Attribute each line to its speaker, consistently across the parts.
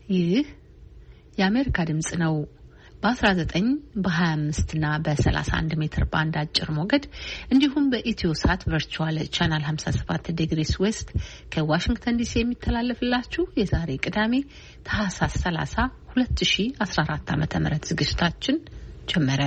Speaker 1: ይህ የአሜሪካ ድምጽ ነው። በ19 በ25 እና በ31 ሜትር ባንድ አጭር ሞገድ እንዲሁም በኢትዮሳት ቨርቹዋል ቻናል 57 ዲግሪስ ዌስት ከዋሽንግተን ዲሲ የሚተላለፍላችሁ የዛሬ ቅዳሜ ታህሳስ 30 2014 ዓ.ም ዝግጅታችን ጀመረ።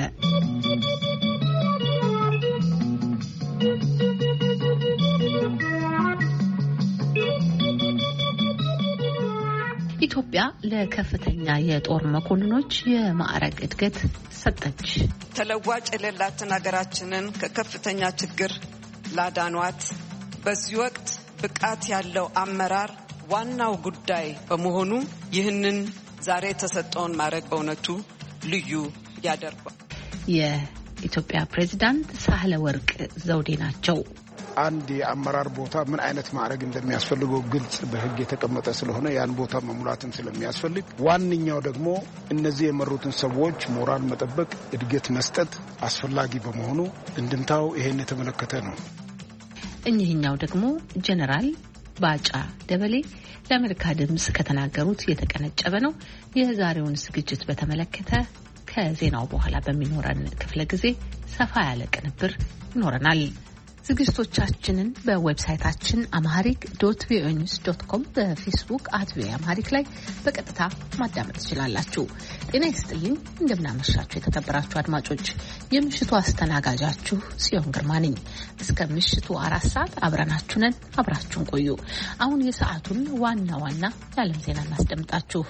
Speaker 1: ኢትዮጵያ ለከፍተኛ የጦር መኮንኖች የማዕረግ እድገት ሰጠች።
Speaker 2: ተለዋጭ የሌላትን ሀገራችንን ከከፍተኛ ችግር ላዳኗት በዚህ ወቅት ብቃት ያለው አመራር ዋናው ጉዳይ በመሆኑ ይህንን ዛሬ የተሰጠውን ማዕረግ በእውነቱ ልዩ ያደርጋል።
Speaker 1: የኢትዮጵያ ፕሬዝዳንት ሳህለወርቅ ዘውዴ ናቸው።
Speaker 3: አንድ የአመራር ቦታ ምን አይነት ማዕረግ እንደሚያስፈልገው ግልጽ በሕግ የተቀመጠ ስለሆነ ያን ቦታ መሙላትም ስለሚያስፈልግ ዋንኛው ደግሞ እነዚህ የመሩትን ሰዎች ሞራል መጠበቅ፣ እድገት መስጠት አስፈላጊ በመሆኑ እንድምታው ይሄን የተመለከተ ነው።
Speaker 1: እኚህኛው ደግሞ ጀነራል ባጫ ደበሌ ለአሜሪካ ድምጽ ከተናገሩት የተቀነጨበ ነው። የዛሬውን ዝግጅት በተመለከተ ከዜናው በኋላ በሚኖረን ክፍለ ጊዜ ሰፋ ያለ ቅንብር ይኖረናል። ዝግጅቶቻችንን በዌብሳይታችን amharic.voanews.com በፌስቡክ @voaamharic ላይ በቀጥታ ማዳመጥ ትችላላችሁ። ጤና ይስጥልኝ፣ እንደምናመሻችሁ የተከበራችሁ አድማጮች። የምሽቱ አስተናጋጃችሁ ጽዮን ግርማ ነኝ። እስከ ምሽቱ 4 ሰዓት አብረናችሁ ነን። አብራችሁን ቆዩ። አሁን የሰዓቱን ዋና ዋና የዓለም ዜና እናስደምጣችሁ።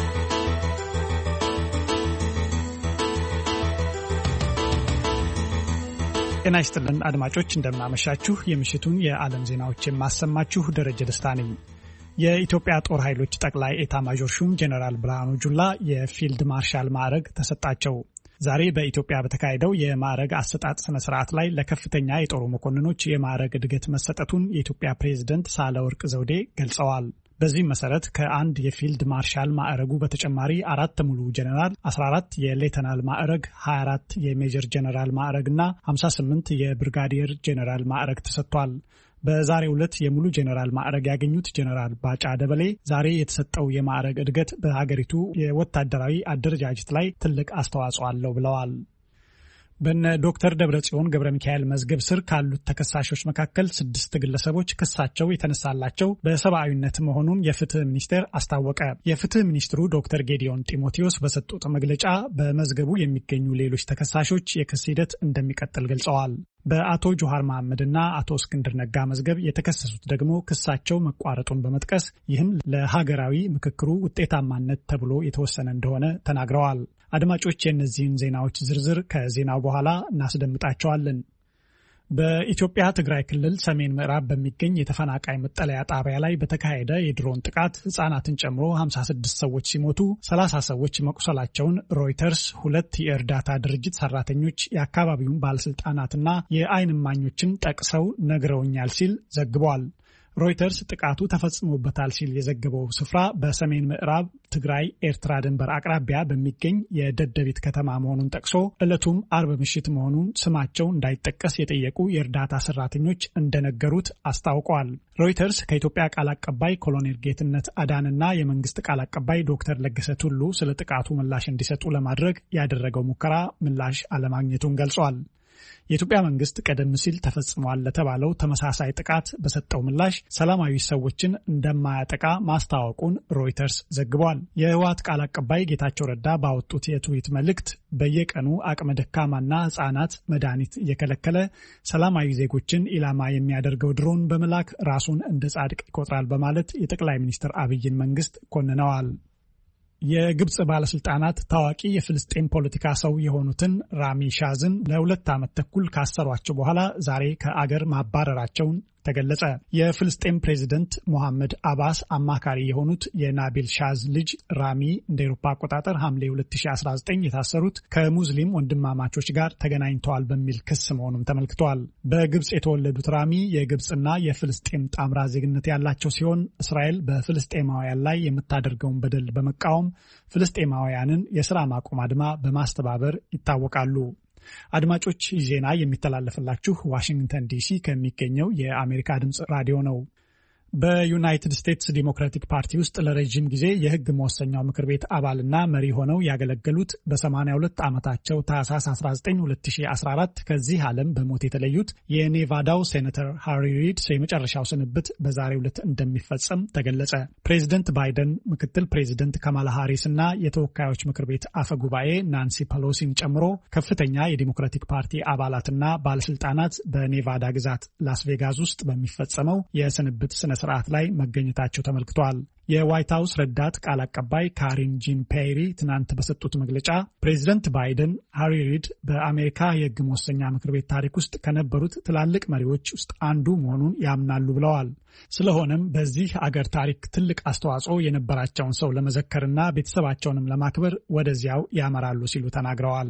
Speaker 4: ጤና ይስጥልን አድማጮች፣ እንደምናመሻችሁ። የምሽቱን የዓለም ዜናዎች የማሰማችሁ ደረጀ ደስታ ነኝ። የኢትዮጵያ ጦር ኃይሎች ጠቅላይ ኤታ ማዦር ሹም ጄኔራል ብርሃኑ ጁላ የፊልድ ማርሻል ማዕረግ ተሰጣቸው። ዛሬ በኢትዮጵያ በተካሄደው የማዕረግ አሰጣጥ ስነ ስርዓት ላይ ለከፍተኛ የጦር መኮንኖች የማዕረግ እድገት መሰጠቱን የኢትዮጵያ ፕሬዝደንት ሳህለወርቅ ዘውዴ ገልጸዋል። በዚህም መሰረት ከአንድ የፊልድ ማርሻል ማዕረጉ በተጨማሪ 4 ሙሉ ጀነራል፣ 14 የሌተናል ማዕረግ፣ 24 የሜጀር ጀነራል ማዕረግ እና 58 የብርጋዲየር ጀነራል ማዕረግ ተሰጥቷል። በዛሬው ዕለት የሙሉ ጀነራል ማዕረግ ያገኙት ጀነራል ባጫ ደበሌ ዛሬ የተሰጠው የማዕረግ እድገት በሀገሪቱ የወታደራዊ አደረጃጀት ላይ ትልቅ አስተዋጽኦ አለው ብለዋል። በነ ዶክተር ደብረጽዮን ገብረ ሚካኤል መዝገብ ስር ካሉት ተከሳሾች መካከል 6 ግለሰቦች ክሳቸው የተነሳላቸው በሰብአዊነት መሆኑን የፍትህ ሚኒስቴር አስታወቀ። የፍትህ ሚኒስትሩ ዶክተር ጌዲዮን ጢሞቴዎስ በሰጡት መግለጫ በመዝገቡ የሚገኙ ሌሎች ተከሳሾች የክስ ሂደት እንደሚቀጥል ገልጸዋል። በአቶ ጆሃር መሐመድና አቶ እስክንድር ነጋ መዝገብ የተከሰሱት ደግሞ ክሳቸው መቋረጡን በመጥቀስ ይህም ለሀገራዊ ምክክሩ ውጤታማነት ተብሎ የተወሰነ እንደሆነ ተናግረዋል። አድማጮች፣ የእነዚህን ዜናዎች ዝርዝር ከዜናው በኋላ እናስደምጣቸዋለን። በኢትዮጵያ ትግራይ ክልል ሰሜን ምዕራብ በሚገኝ የተፈናቃይ መጠለያ ጣቢያ ላይ በተካሄደ የድሮን ጥቃት ሕጻናትን ጨምሮ 56 ሰዎች ሲሞቱ 30 ሰዎች መቁሰላቸውን ሮይተርስ 2 የእርዳታ ድርጅት ሰራተኞች የአካባቢውን ባለስልጣናትና የዓይን እማኞችን ጠቅሰው ነግረውኛል ሲል ዘግቧል። ሮይተርስ ጥቃቱ ተፈጽሞበታል ሲል የዘገበው ስፍራ በሰሜን ምዕራብ ትግራይ ኤርትራ ድንበር አቅራቢያ በሚገኝ የደደቢት ከተማ መሆኑን ጠቅሶ ዕለቱም አርብ ምሽት መሆኑን ስማቸው እንዳይጠቀስ የጠየቁ የእርዳታ ሰራተኞች እንደነገሩት አስታውቀዋል። ሮይተርስ ከኢትዮጵያ ቃል አቀባይ ኮሎኔል ጌትነት አዳንና የመንግስት ቃል አቀባይ ዶክተር ለገሰ ቱሉ ስለ ጥቃቱ ምላሽ እንዲሰጡ ለማድረግ ያደረገው ሙከራ ምላሽ አለማግኘቱን ገልጿል። የኢትዮጵያ መንግስት ቀደም ሲል ተፈጽሟል ለተባለው ተመሳሳይ ጥቃት በሰጠው ምላሽ ሰላማዊ ሰዎችን እንደማያጠቃ ማስታወቁን ሮይተርስ ዘግቧል። የህወሓት ቃል አቀባይ ጌታቸው ረዳ ባወጡት የትዊት መልእክት በየቀኑ አቅመ ደካማና ህጻናት መድኃኒት እየከለከለ ሰላማዊ ዜጎችን ኢላማ የሚያደርገው ድሮን በመላክ ራሱን እንደ ጻድቅ ይቆጥራል በማለት የጠቅላይ ሚኒስትር አብይን መንግስት ኮንነዋል። የግብጽ ባለስልጣናት ታዋቂ የፍልስጤም ፖለቲካ ሰው የሆኑትን ራሚ ሻዝን ለ2 ዓመት ተኩል ካሰሯቸው በኋላ ዛሬ ከአገር ማባረራቸውን ተገለጸ። የፍልስጤም ፕሬዝደንት ሞሐመድ አባስ አማካሪ የሆኑት የናቢል ሻዝ ልጅ ራሚ እንደ አውሮፓ አቆጣጠር ሐምሌ 2019 የታሰሩት ከሙስሊም ወንድማማቾች ጋር ተገናኝተዋል በሚል ክስ መሆኑም ተመልክቷል። በግብጽ የተወለዱት ራሚ የግብጽና የፍልስጤም ጣምራ ዜግነት ያላቸው ሲሆን እስራኤል በፍልስጤማውያን ላይ የምታደርገውን በደል በመቃወም ፍልስጤማውያንን የሥራ ማቆም አድማ በማስተባበር ይታወቃሉ። አድማጮች ዜና የሚተላለፍላችሁ ዋሽንግተን ዲሲ ከሚገኘው የአሜሪካ ድምጽ ራዲዮ ነው። በዩናይትድ ስቴትስ ዲሞክራቲክ ፓርቲ ውስጥ ለረጅም ጊዜ የሕግ መወሰኛው ምክር ቤት አባልና መሪ ሆነው ያገለገሉት በ82 ዓመታቸው ታህሳስ 19 2014 ከዚህ ዓለም በሞት የተለዩት የኔቫዳው ሴኔተር ሃሪ ሪድ የመጨረሻው ስንብት በዛሬው ዕለት እንደሚፈጸም ተገለጸ። ፕሬዚደንት ባይደን፣ ምክትል ፕሬዚደንት ካማላ ሃሪስ እና የተወካዮች ምክር ቤት አፈ ጉባኤ ናንሲ ፐሎሲን ጨምሮ ከፍተኛ የዲሞክራቲክ ፓርቲ አባላትና ባለስልጣናት በኔቫዳ ግዛት ላስ ቬጋስ ውስጥ በሚፈጸመው የስንብት ስነ ስርዓት ላይ መገኘታቸው ተመልክቷል። የዋይት ሃውስ ረዳት ቃል አቀባይ ካሪን ጂን ፔሪ ትናንት በሰጡት መግለጫ ፕሬዚደንት ባይደን ሃሪ ሪድ በአሜሪካ የሕግ መወሰኛ ምክር ቤት ታሪክ ውስጥ ከነበሩት ትላልቅ መሪዎች ውስጥ አንዱ መሆኑን ያምናሉ ብለዋል። ስለሆነም በዚህ አገር ታሪክ ትልቅ አስተዋጽኦ የነበራቸውን ሰው ለመዘከርና ቤተሰባቸውንም ለማክበር ወደዚያው ያመራሉ ሲሉ ተናግረዋል።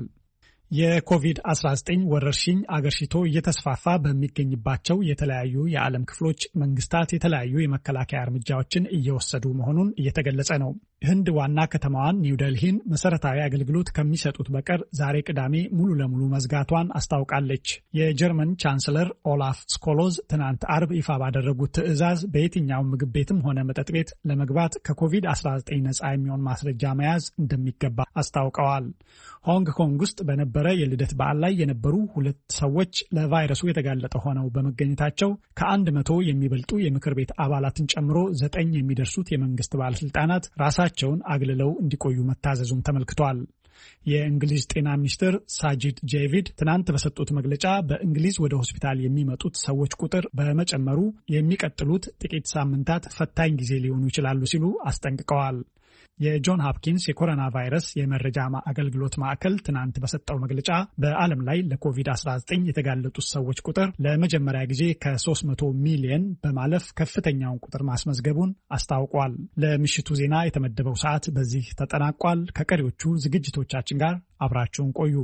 Speaker 4: የኮቪድ-19 ወረርሽኝ አገርሽቶ እየተስፋፋ በሚገኝባቸው የተለያዩ የዓለም ክፍሎች መንግስታት የተለያዩ የመከላከያ እርምጃዎችን እየወሰዱ መሆኑን እየተገለጸ ነው። ህንድ ዋና ከተማዋን ኒው ዴልሂን መሰረታዊ አገልግሎት ከሚሰጡት በቀር ዛሬ ቅዳሜ ሙሉ ለሙሉ መዝጋቷን አስታውቃለች። የጀርመን ቻንስለር ኦላፍ ስኮሎዝ ትናንት አርብ ይፋ ባደረጉት ትዕዛዝ በየትኛውም ምግብ ቤትም ሆነ መጠጥ ቤት ለመግባት ከኮቪድ-19 ነጻ የሚሆን ማስረጃ መያዝ እንደሚገባ አስታውቀዋል። ሆንግ ኮንግ ውስጥ በነበረ የልደት በዓል ላይ የነበሩ 2 ሰዎች ለቫይረሱ የተጋለጠ ሆነው በመገኘታቸው ከ100 የሚበልጡ የምክር ቤት አባላትን ጨምሮ 9 የሚደርሱት የመንግስት ባለስልጣናት ራሳቸውን አግልለው እንዲቆዩ መታዘዙም ተመልክቷል። የእንግሊዝ ጤና ሚኒስትር ሳጂድ ጄቪድ ትናንት በሰጡት መግለጫ በእንግሊዝ ወደ ሆስፒታል የሚመጡት ሰዎች ቁጥር በመጨመሩ የሚቀጥሉት ጥቂት ሳምንታት ፈታኝ ጊዜ ሊሆኑ ይችላሉ ሲሉ አስጠንቅቀዋል። የጆን ሆፕኪንስ የኮሮና ቫይረስ የመረጃ አገልግሎት ማዕከል ትናንት በሰጠው መግለጫ በዓለም ላይ ለኮቪድ-19 የተጋለጡት ሰዎች ቁጥር ለመጀመሪያ ጊዜ ከ300 ሚሊዮን በማለፍ ከፍተኛውን ቁጥር ማስመዝገቡን አስታውቋል። ለምሽቱ ዜና የተመደበው ሰዓት በዚህ ተጠናቋል። ከቀሪዎቹ ዝግጅቶቻችን ጋር አብራችሁን ቆዩ።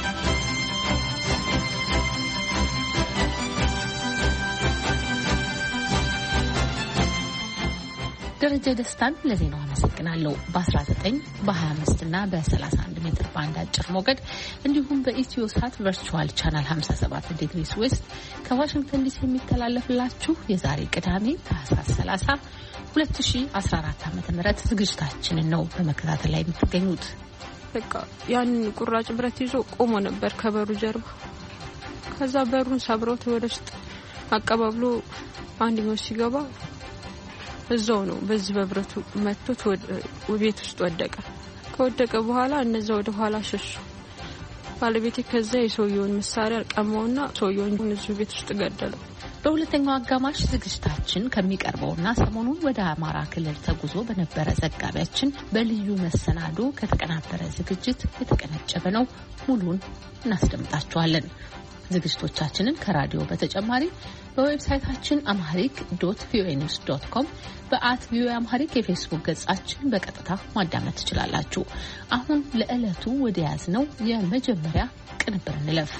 Speaker 1: ደረጀ ደስታን ለዜናው አመሰግናለሁ። በ19 በ25 እና በ31 ሜትር ባንድ አጭር ሞገድ እንዲሁም በኢትዮ ሳት ቨርቹዋል ቻናል 57 ዲግሪስ ዌስት ከዋሽንግተን ዲሲ የሚተላለፍላችሁ የዛሬ ቅዳሜ ታህሳስ 30 2014 ዓ.ም ዝግጅታችንን ነው በመከታተል ላይ የምትገኙት።
Speaker 5: በቃ ያን ቁራጭ ብረት ይዞ ቆሞ ነበር ከበሩ ጀርባ። ከዛ በሩን ሰብሮት ወደ ውስጥ አቀባብሎ አንደኛው ሲገባ እዛው ነው በዚህ በብረቱ መጥቶት ቤት ውስጥ ወደቀ። ከወደቀ በኋላ እነዛ ወደ ኋላ ሸሹ። ባለቤቴ ከዛ የሰውየውን መሳሪያ ቀማውና ሰውየውን እዚህ ቤት ውስጥ ገደለው።
Speaker 1: በሁለተኛው አጋማሽ ዝግጅታችን ከሚቀርበውና ሰሞኑን ወደ አማራ ክልል ተጉዞ በነበረ ዘጋቢያችን በልዩ መሰናዶ ከተቀናበረ ዝግጅት የተቀነጨበ ነው። ሙሉን እናስደምጣችኋለን። ዝግጅቶቻችንን ከራዲዮ በተጨማሪ በዌብሳይታችን amharic.voanews.com በ@voa amharic የፌስቡክ ገጻችን በቀጥታ ማዳመጥ ትችላላችሁ። አሁን ለዕለቱ ወደ ያዝነው የመጀመሪያ ቅንብር እንለፍ።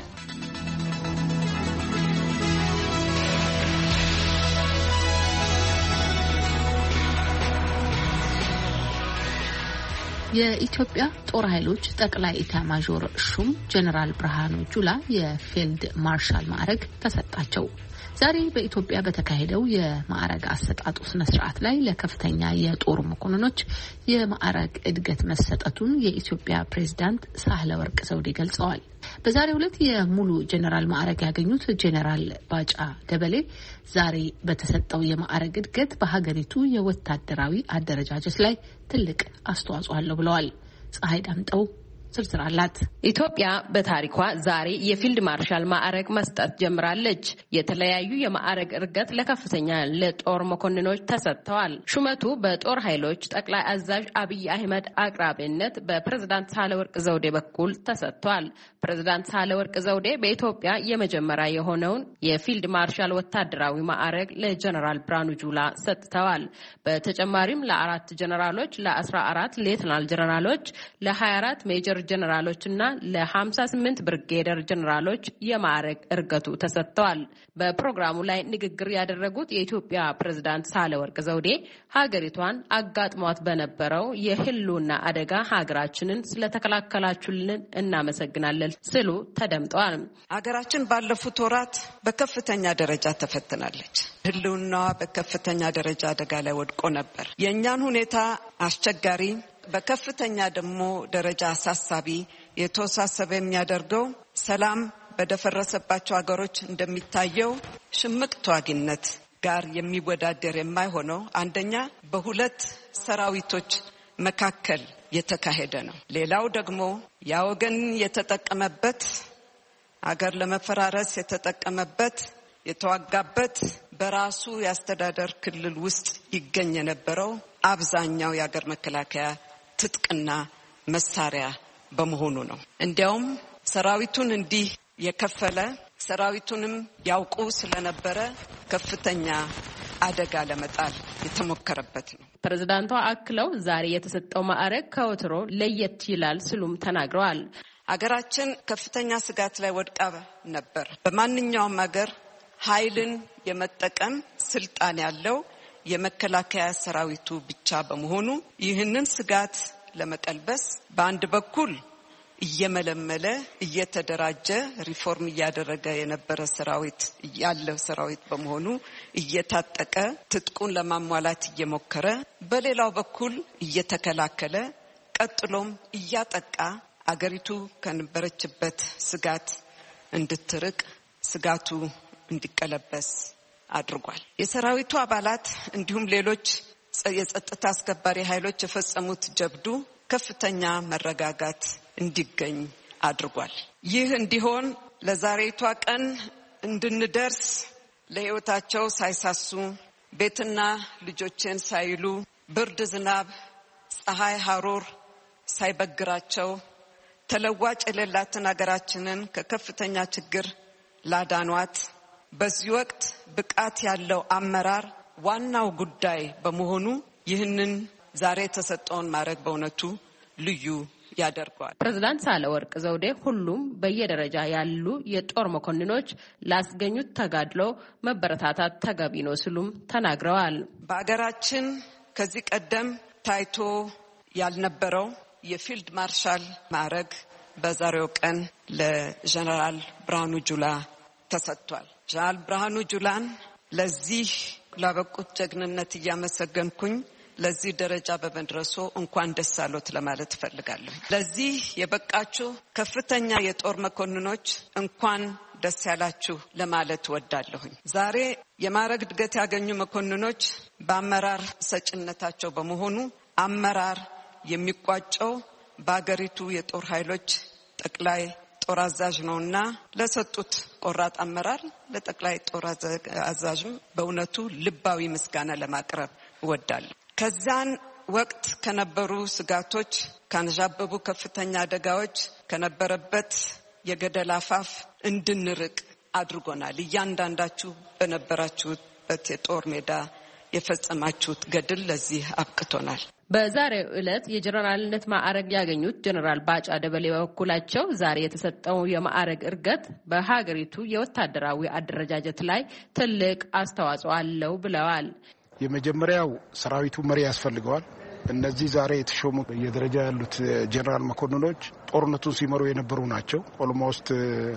Speaker 1: የኢትዮጵያ ጦር ኃይሎች ጠቅላይ ኢታማዦር ሹም ጀነራል ብርሃኑ ጁላ የፊልድ ማርሻል ማዕረግ ተሰጣቸው። ዛሬ በኢትዮጵያ በተካሄደው የማዕረግ አሰጣጡ ስነ ስርዓት ላይ ለከፍተኛ የጦር መኮንኖች የማዕረግ እድገት መሰጠቱን የኢትዮጵያ ፕሬዝዳንት ሳህለወርቅ ዘውዴ ገልጸዋል። በዛሬው ዕለት የሙሉ ጄኔራል ማዕረግ ያገኙት ጄኔራል ባጫ ደበሌ ዛሬ በተሰጠው የማዕረግ እድገት በሀገሪቱ የወታደራዊ አደረጃጀት ላይ ትልቅ አስተዋጽኦ አለው ብለዋል። ፀሐይ ዳምጠው ዝርዝር አላት።
Speaker 6: ኢትዮጵያ በታሪኳ ዛሬ የፊልድ ማርሻል ማዕረግ መስጠት ጀምራለች። የተለያዩ የማዕረግ እድገት ለከፍተኛ ለጦር መኮንኖች ተሰጥተዋል። ሹመቱ በጦር ኃይሎች ጠቅላይ አዛዥ አብይ አህመድ አቅራቢነት በፕሬዝዳንት ሳህለወርቅ ዘውዴ በኩል ተሰጥቷል። ፕሬዝዳንት ሳህለወርቅ ዘውዴ በኢትዮጵያ የመጀመሪያ የሆነውን የፊልድ ማርሻል ወታደራዊ ማዕረግ ለጀነራል ብርሃኑ ጁላ ሰጥተዋል። በተጨማሪም ለ4 ጀነራሎች፣ ለ14 ሌተናል ጀነራሎች፣ ለ24 ሜጀር ጀነራሎችና ለ58 ብርጌደር ጀነራሎች የማዕረግ እርገቱ ተሰጥተዋል። በፕሮግራሙ ላይ ንግግር ያደረጉት የኢትዮጵያ ፕሬዝዳንት ሳህለወርቅ ዘውዴ ሀገሪቷን አጋጥሟት በነበረው የህልውና አደጋ ሀገራችንን ስለተከላከላችሁልን እናመሰግናለን ሲሉ ተደምጠዋል።
Speaker 2: ሀገራችን ባለፉት ወራት በከፍተኛ ደረጃ ተፈትናለች። ህልውናዋ በከፍተኛ ደረጃ አደጋ ላይ ወድቆ ነበር። የእኛን ሁኔታ አስቸጋሪ፣ በከፍተኛ ደግሞ ደረጃ አሳሳቢ፣ የተወሳሰበ የሚያደርገው ሰላም በደፈረሰባቸው ሀገሮች እንደሚታየው ሽምቅ ተዋጊነት ጋር የሚወዳደር የማይሆነው አንደኛ በሁለት ሰራዊቶች መካከል የተካሄደ ነው። ሌላው ደግሞ ያ ወገን የተጠቀመበት ሀገር ለመፈራረስ የተጠቀመበት የተዋጋበት በራሱ የአስተዳደር ክልል ውስጥ ይገኝ የነበረው አብዛኛው የሀገር መከላከያ ትጥቅና መሳሪያ በመሆኑ ነው። እንዲያውም ሰራዊቱን እንዲህ የከፈለ ሰራዊቱንም ያውቁ ስለነበረ ከፍተኛ አደጋ ለመጣል የተሞከረበት ነው።
Speaker 6: ፕሬዝዳንቷ አክለው ዛሬ የተሰጠው ማዕረግ ከወትሮ ለየት ይላል ሲሉም ተናግረዋል።
Speaker 2: ሀገራችን ከፍተኛ ስጋት ላይ ወድቃ ነበር። በማንኛውም ሀገር ኃይልን የመጠቀም ስልጣን ያለው የመከላከያ ሰራዊቱ ብቻ በመሆኑ ይህንን ስጋት ለመቀልበስ በአንድ በኩል እየመለመለ እየተደራጀ ሪፎርም እያደረገ የነበረ ሰራዊት ያለው ሰራዊት በመሆኑ እየታጠቀ ትጥቁን ለማሟላት እየሞከረ፣ በሌላው በኩል እየተከላከለ ቀጥሎም እያጠቃ አገሪቱ ከነበረችበት ስጋት እንድትርቅ ስጋቱ እንዲቀለበስ አድርጓል። የሰራዊቱ አባላት እንዲሁም ሌሎች የጸጥታ አስከባሪ ኃይሎች የፈጸሙት ጀብዱ ከፍተኛ መረጋጋት እንዲገኝ አድርጓል። ይህ እንዲሆን ለዛሬቷ ቀን እንድንደርስ ለሕይወታቸው ሳይሳሱ ቤትና ልጆችን ሳይሉ ብርድ፣ ዝናብ፣ ፀሐይ፣ ሐሩር ሳይበግራቸው ተለዋጭ የሌላትን ሀገራችንን ከከፍተኛ ችግር ላዳኗት በዚህ ወቅት ብቃት ያለው አመራር ዋናው ጉዳይ በመሆኑ ይህንን ዛሬ የተሰጠውን ማዕረግ በእውነቱ ልዩ ያደርገዋል።
Speaker 6: ፕሬዝዳንት ሳህለወርቅ ዘውዴ ሁሉም በየደረጃ ያሉ የጦር መኮንኖች ላስገኙት ተጋድሎ መበረታታት ተገቢ ነው ሲሉም ተናግረዋል።
Speaker 2: በአገራችን ከዚህ ቀደም ታይቶ ያልነበረው የፊልድ ማርሻል ማዕረግ በዛሬው ቀን ለጀነራል ብርሃኑ ጁላ ተሰጥቷል። ጀነራል ብርሃኑ ጁላን ለዚህ ላበቁት ጀግንነት እያመሰገንኩኝ ለዚህ ደረጃ በመድረሶ እንኳን ደስ አሎት ለማለት እፈልጋለሁ። ለዚህ የበቃችሁ ከፍተኛ የጦር መኮንኖች እንኳን ደስ ያላችሁ ለማለት ወዳለሁኝ። ዛሬ የማዕረግ እድገት ያገኙ መኮንኖች በአመራር ሰጭነታቸው በመሆኑ አመራር የሚቋጨው በአገሪቱ የጦር ኃይሎች ጠቅላይ ጦር አዛዥ ነውና ለሰጡት ቆራጥ አመራር ለጠቅላይ ጦር አዛዥም በእውነቱ ልባዊ ምስጋና ለማቅረብ እወዳለሁ። ከዛን ወቅት ከነበሩ ስጋቶች፣ ካንዣበቡ ከፍተኛ አደጋዎች፣ ከነበረበት የገደል አፋፍ እንድንርቅ አድርጎናል። እያንዳንዳችሁ በነበራችሁበት የጦር ሜዳ የፈጸማችሁት ገድል ለዚህ አብቅቶናል።
Speaker 6: በዛሬው ዕለት የጀነራልነት ማዕረግ ያገኙት ጀነራል ባጫ ደበሌ በበኩላቸው ዛሬ የተሰጠው የማዕረግ እርገት በሀገሪቱ የወታደራዊ አደረጃጀት ላይ ትልቅ አስተዋጽኦ አለው ብለዋል።
Speaker 3: የመጀመሪያው ሰራዊቱ መሪ ያስፈልገዋል። እነዚህ ዛሬ የተሾሙ የደረጃ ያሉት ጀነራል መኮንኖች ጦርነቱን ሲመሩ የነበሩ ናቸው። ኦልሞስት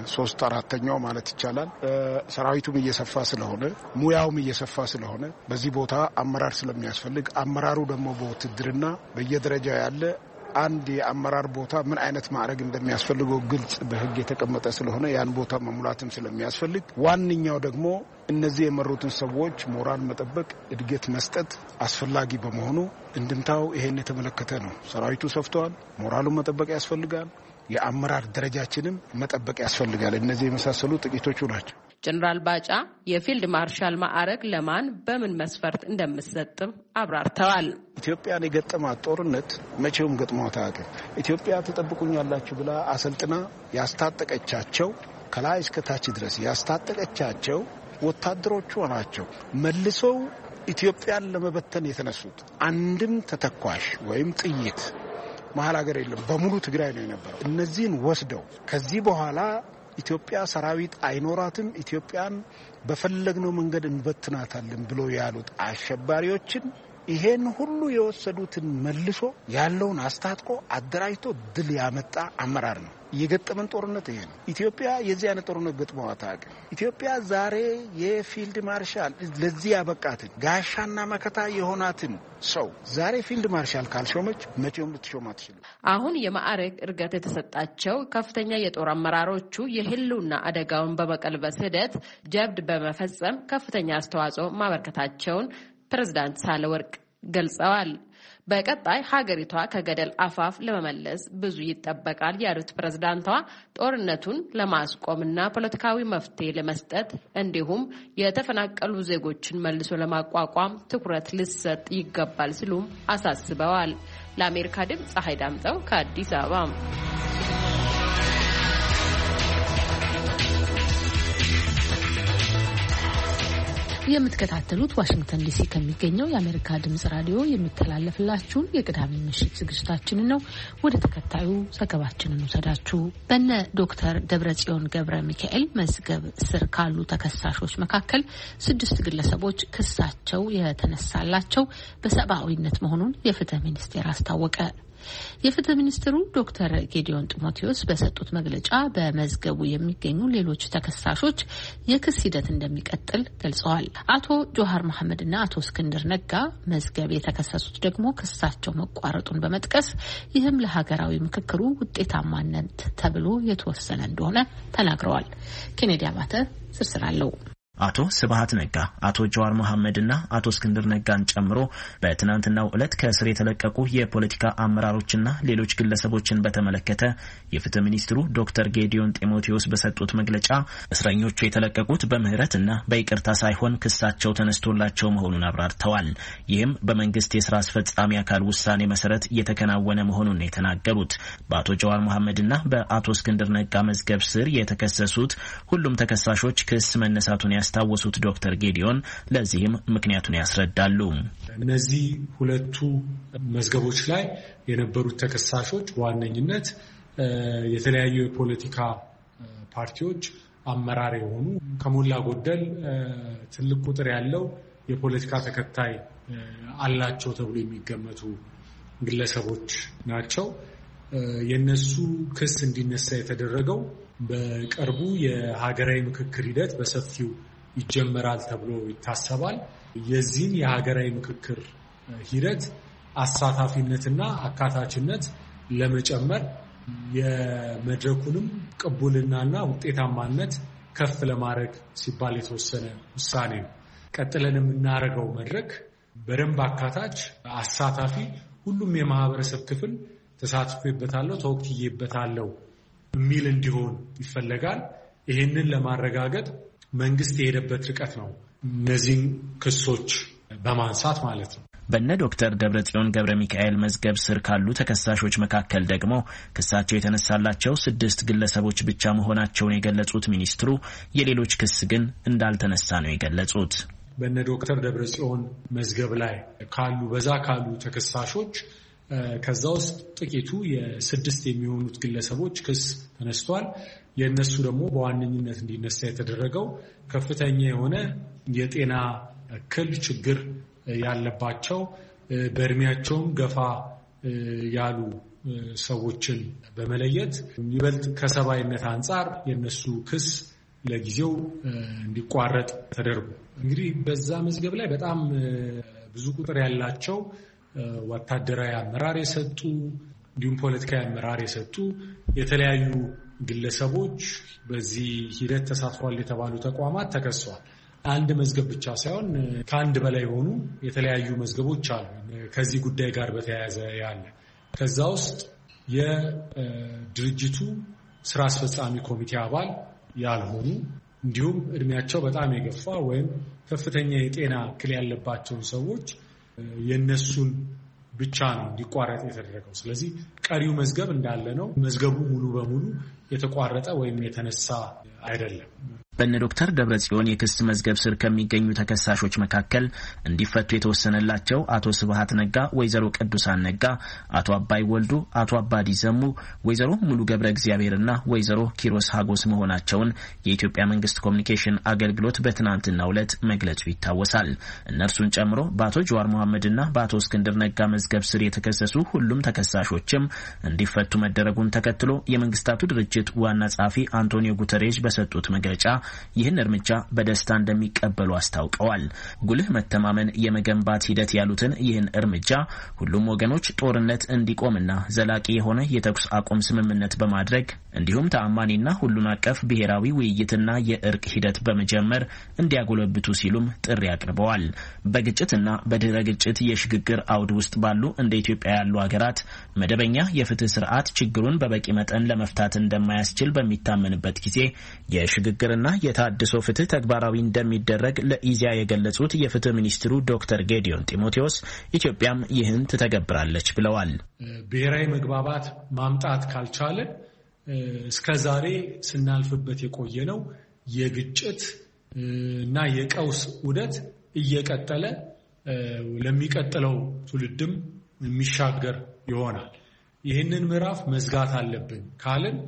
Speaker 3: 3/4 ማለት ይቻላል። ሰራዊቱም እየሰፋ ስለሆነ ሙያውም እየሰፋ ስለሆነ በዚህ ቦታ አመራር ስለሚያስፈልግ አመራሩ ደግሞ በውትድርና በየደረጃ ያለ አንድ የአመራር ቦታ ምን አይነት ማዕረግ እንደሚያስፈልገው ግልጽ በሕግ የተቀመጠ ስለሆነ ያን ቦታ መሙላትም ስለሚያስፈልግ ዋንኛው ደግሞ እነዚህ የመሩትን ሰዎች ሞራል መጠበቅ፣ እድገት መስጠት አስፈላጊ በመሆኑ እንድምታው ይሄን የተመለከተ ነው። ሰራዊቱ ሰፍቷል። ሞራሉን መጠበቅ ያስፈልጋል። የአመራር ደረጃችንም መጠበቅ ያስፈልጋል። እነዚህ የመሳሰሉ ጥቂቶቹ ናቸው።
Speaker 6: ጀነራል ባጫ የፊልድ ማርሻል ማዕረግ ለማን በምን መስፈርት እንደምትሰጥም አብራርተዋል።
Speaker 3: ኢትዮጵያን የገጠማት ጦርነት መቼውም ገጥሟት አያውቅም። ኢትዮጵያ ትጠብቁኛላችሁ ብላ አሰልጥና ያስታጠቀቻቸው ከላይ እስከ ታች ድረስ ያስታጠቀቻቸው ወታደሮቹ ናቸው። መልሰው ኢትዮጵያን ለመበተን የተነሱት አንድም ተተኳሽ ወይም ጥይት መሀል ሀገር የለም፣ በሙሉ ትግራይ ነው የነበረው። እነዚህን ወስደው ከዚህ በኋላ ኢትዮጵያ ሰራዊት አይኖራትም፣ ኢትዮጵያን በፈለግነው መንገድ እንበትናታለን ብሎ ያሉት አሸባሪዎችን ይሄን ሁሉ የወሰዱትን መልሶ ያለውን አስታጥቆ አደራጅቶ ድል ያመጣ አመራር ነው። የገጠመን ጦርነት ይሄ ነው። ኢትዮጵያ የዚህ አይነት ጦርነት ገጥሟት አታውቅም። ኢትዮጵያ ዛሬ የፊልድ ማርሻል ለዚህ ያበቃትን ጋሻና መከታ የሆናትን ሰው ዛሬ ፊልድ ማርሻል ካልሾመች መቼም ልትሾም አትችልም።
Speaker 6: አሁን የማዕረግ እርገት የተሰጣቸው ከፍተኛ የጦር አመራሮቹ የህልውና አደጋውን በመቀልበስ ሂደት ጀብድ በመፈጸም ከፍተኛ አስተዋጽኦ ማበርከታቸውን ፕሬዝዳንት ሳህለወርቅ ገልጸዋል። በቀጣይ ሀገሪቷ ከገደል አፋፍ ለመመለስ ብዙ ይጠበቃል ያሉት ፕሬዝዳንቷ ጦርነቱን ለማስቆምና ፖለቲካዊ መፍትሄ ለመስጠት እንዲሁም የተፈናቀሉ ዜጎችን መልሶ ለማቋቋም ትኩረት ሊሰጥ ይገባል ሲሉም አሳስበዋል። ለአሜሪካ ድምፅ ፀሐይ ዳምጠው ከአዲስ አበባ።
Speaker 1: የምትከታተሉት ዋሽንግተን ዲሲ ከሚገኘው የአሜሪካ ድምጽ ራዲዮ የሚተላለፍላችሁን የቅዳሜ ምሽት ዝግጅታችንን ነው። ወደ ተከታዩ ዘገባችንን እንውሰዳችሁ። በነ ዶክተር ደብረጽዮን ገብረ ሚካኤል መዝገብ ስር ካሉ ተከሳሾች መካከል 6 ግለሰቦች ክሳቸው የተነሳላቸው በሰብአዊነት መሆኑን የፍትህ ሚኒስቴር አስታወቀ። የፍትህ ሚኒስትሩ ዶክተር ጌዲዮን ጢሞቴዎስ በሰጡት መግለጫ በመዝገቡ የሚገኙ ሌሎች ተከሳሾች የክስ ሂደት እንደሚቀጥል ገልጸዋል። አቶ ጆሃር መሐመድና አቶ እስክንድር ነጋ መዝገብ የተከሰሱት ደግሞ ክሳቸው መቋረጡን በመጥቀስ ይህም ለሀገራዊ ምክክሩ ውጤታማነት ተብሎ የተወሰነ እንደሆነ ተናግረዋል። ኬኔዲ አባተ ዝርዝር አለው።
Speaker 7: አቶ ስብሃት ነጋ፣ አቶ ጀዋር መሐመድና አቶ እስክንድር ነጋን ጨምሮ በትናንትናው ዕለት ከእስር የተለቀቁ የፖለቲካ አመራሮችና ሌሎች ግለሰቦችን በተመለከተ የፍትህ ሚኒስትሩ ዶክተር ጌዲዮን ጢሞቴዎስ በሰጡት መግለጫ እስረኞቹ የተለቀቁት በምህረትና በይቅርታ ሳይሆን ክሳቸው ተነስቶላቸው መሆኑን አብራርተዋል። ይህም በመንግስት የስራ አስፈጻሚ አካል ውሳኔ መሰረት እየተከናወነ መሆኑን የተናገሩት በአቶ ጀዋር መሐመድና በአቶ እስክንድር ነጋ መዝገብ ስር የተከሰሱት ሁሉም ተከሳሾች ክስ መነሳቱን ያስታወሱት ዶክተር ጌዲዮን ለዚህም ምክንያቱን ያስረዳሉ።
Speaker 8: እነዚህ ሁለቱ መዝገቦች ላይ የነበሩት ተከሳሾች በዋነኝነት የተለያዩ የፖለቲካ ፓርቲዎች አመራር የሆኑ ከሞላ ጎደል ትልቅ ቁጥር ያለው የፖለቲካ ተከታይ አላቸው ተብሎ የሚገመቱ ግለሰቦች ናቸው። የነሱ ክስ እንዲነሳ የተደረገው በቅርቡ የሀገራዊ ምክክር ሂደት በሰፊው ይጀመራል ተብሎ ይታሰባል። የዚህን የሀገራዊ ምክክር ሂደት አሳታፊነትና አካታችነት ለመጨመር የመድረኩንም ቅቡልናና ውጤታማነት ከፍ ለማድረግ ሲባል የተወሰነ ውሳኔ ነው። ቀጥለን የምናደርገው መድረክ በደንብ አካታች፣ አሳታፊ፣ ሁሉም የማህበረሰብ ክፍል ተሳትፎበታለሁ፣ ተወክዬበታለሁ የሚል እንዲሆን ይፈለጋል። ይህንን ለማረጋገጥ መንግስት የሄደበት ርቀት ነው እነዚህን ክሶች በማንሳት ማለት ነው።
Speaker 7: በነ ዶክተር ደብረጽዮን ገብረ ሚካኤል መዝገብ ስር ካሉ ተከሳሾች መካከል ደግሞ ክሳቸው የተነሳላቸው 6 ግለሰቦች ብቻ መሆናቸውን የገለጹት ሚኒስትሩ የሌሎች ክስ ግን እንዳልተነሳ ነው የገለጹት።
Speaker 8: በነ ዶክተር ደብረጽዮን መዝገብ ላይ በዛ ካሉ ተከሳሾች ከዛ ውስጥ ጥቂቱ የ6 የሚሆኑት ግለሰቦች ክስ ተነስቷል። የእነሱ ደግሞ በዋነኝነት እንዲነሳ የተደረገው ከፍተኛ የሆነ የጤና እክል ችግር ያለባቸው በእድሜያቸውም ገፋ ያሉ ሰዎችን በመለየት ይበልጥ ከሰብአዊነት አንጻር የእነሱ ክስ ለጊዜው እንዲቋረጥ ተደርጎ እንግዲህ በዛ መዝገብ ላይ በጣም ብዙ ቁጥር ያላቸው ወታደራዊ አመራር የሰጡ እንዲሁም ፖለቲካዊ አመራር የሰጡ የተለያዩ ግለሰቦች በዚህ ሂደት ተሳትፏል የተባሉ ተቋማት ተከሰዋል። አንድ መዝገብ ብቻ ሳይሆን ከአንድ በላይ የሆኑ የተለያዩ መዝገቦች አሉ ከዚህ ጉዳይ ጋር በተያያዘ ያለ። ከዛ ውስጥ የድርጅቱ ስራ አስፈጻሚ ኮሚቴ አባል ያልሆኑ እንዲሁም እድሜያቸው በጣም የገፋ ወይም ከፍተኛ የጤና እክል ያለባቸውን ሰዎች የነሱን ብቻ ነው እንዲቋረጥ የተደረገው። ስለዚህ ቀሪው መዝገብ እንዳለ ነው። መዝገቡ ሙሉ በሙሉ የተቋረጠ ወይም የተነሳ አይደለም።
Speaker 7: በእነ ዶክተር ደብረጽዮን የክስ መዝገብ ስር ከሚገኙ ተከሳሾች መካከል እንዲፈቱ የተወሰነላቸው አቶ ስብሃት ነጋ፣ ወይዘሮ ቅዱሳን ነጋ፣ አቶ አባይ ወልዱ፣ አቶ አባዲ ዘሙ፣ ወይዘሮ ሙሉ ገብረ እግዚአብሔርና ወይዘሮ ኪሮስ ሀጎስ መሆናቸውን የኢትዮጵያ መንግስት ኮሚኒኬሽን አገልግሎት በትናንትናው ዕለት መግለጹ ይታወሳል። እነርሱን ጨምሮ በአቶ ጀዋር መሐመድና በአቶ እስክንድር ነጋ መዝገብ ስር የተከሰሱ ሁሉም ተከሳሾችም እንዲፈቱ መደረጉን ተከትሎ የመንግስታቱ ድርጅት ዋና ጸሐፊ አንቶኒዮ ጉተሬዝ በሰጡት መግለጫ ይህን እርምጃ በደስታ እንደሚቀበሉ አስታውቀዋል። ጉልህ መተማመን የመገንባት ሂደት ያሉትን ይህን እርምጃ ሁሉም ወገኖች ጦርነት እንዲቆምና ዘላቂ የሆነ የተኩስ አቁም ስምምነት በማድረግ እንዲሁም ተአማኒና ሁሉን አቀፍ ብሔራዊ ውይይትና የእርቅ ሂደት በመጀመር እንዲያጎለብቱ ሲሉም ጥሪ አቅርበዋል። በግጭትና በድህረ ግጭት የሽግግር አውድ ውስጥ ባሉ እንደ ኢትዮጵያ ያሉ ሀገራት መደበኛ የፍትህ ስርዓት ችግሩን በበቂ መጠን ለመፍታት እንደማያስችል በሚታመንበት ጊዜ የሽግግርና የታድሶ ፍትህ ተግባራዊ እንደሚደረግ ለኢዚያ የገለጹት የፍትህ ሚኒስትሩ ዶክተር ጌዲዮን ጢሞቴዎስ ኢትዮጵያም ይህን ትተገብራለች ብለዋል።
Speaker 8: ብሔራዊ መግባባት ማምጣት ካልቻለ እስከዛሬ ስናልፍበት የቆየነው የግጭት እና የቀውስ ዑደት እየቀጠለ ለሚቀጥለው ትውልድም የሚሻገር ይሆናል። ይህንን ምዕራፍ መዝጋት አለብን ካልን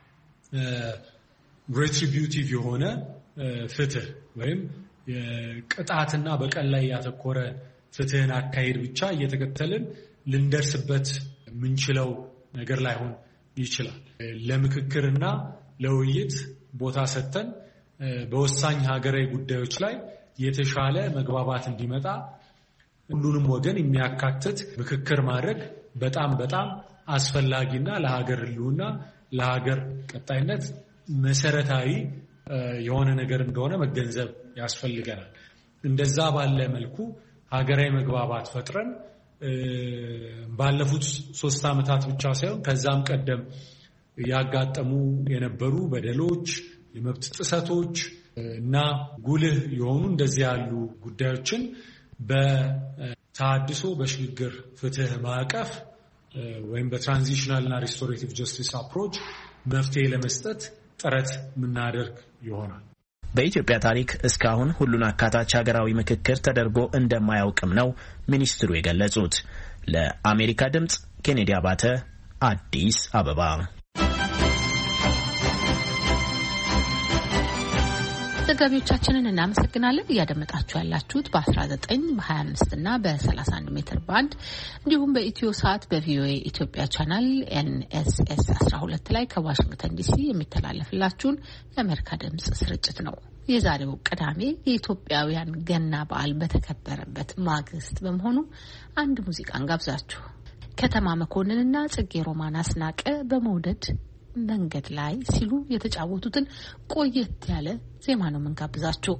Speaker 8: ሬትሪቢዩቲቭ የሆነ ፍትህ ወይም ቅጣትና በቀል ላይ ያተኮረ ፍትህን አካሄድ ብቻ እየተከተልን ልንደርስበት ምንችለው ነገር ላይሆን ይችላል። ለምክክርና ለውይይት ቦታ ሰጥተን በወሳኝ ሀገራዊ ጉዳዮች ላይ የተሻለ መግባባት እንዲመጣ ሁሉንም ወገን የሚያካትት ምክክር ማድረግ በጣም አስፈላጊና ለሀገር ህልውና ለሀገር ቀጣይነት መሰረታዊ የሆነ ነገር እንደሆነ መገንዘብ ያስፈልገናል። እንደዛ ባለ መልኩ ሀገራዊ መግባባት ፈጥረን ባለፉት 3 ዓመታት ብቻ ሳይሆን ከዛም ቀደም ያጋጠሙ የነበሩ በደሎች፣ የመብት ጥሰቶች እና ጉልህ የሆኑ እንደዚህ ያሉ ጉዳዮችን በተሃድሶ በሽግግር ፍትህ ማዕቀፍ ወይም በትራንዚሽናል እና ሪስቶሬቲቭ ጀስቲስ አፕሮች መፍትሄ ለመስጠት ጥረት ምናደርግ ይሆናል።
Speaker 7: በኢትዮጵያ ታሪክ እስካሁን ሁሉን አካታች ሀገራዊ ምክክር ተደርጎ እንደማያውቅም ነው ሚኒስትሩ የገለጹት። ለአሜሪካ ድምጽ ኬኔዲ አባተ አዲስ አበባ።
Speaker 1: ዘጋቢዎቻችንን እናመሰግናለን። እያደመጣችሁ ያላችሁት በ19 በ25 እና በ31 ሜትር ባንድ እንዲሁም በኢትዮ ሳት በቪኦኤ ኢትዮጵያ ቻናል NSS 12 ላይ ከዋሽንግተን ዲሲ የሚተላለፍላችሁን የአሜሪካ ድምጽ ስርጭት ነው። የዛሬው ቅዳሜ የኢትዮጵያውያን ገና በዓል በተከበረበት ማግስት በመሆኑ አንድ ሙዚቃን ጋብዛችሁ ከተማ መኮንንና ጽጌ ሮማን አስናቀ በመውደድ መንገድ ላይ ሲሉ የተጫወቱትን ቆየት ያለ ዜማ ነው የምንጋብዛችሁ።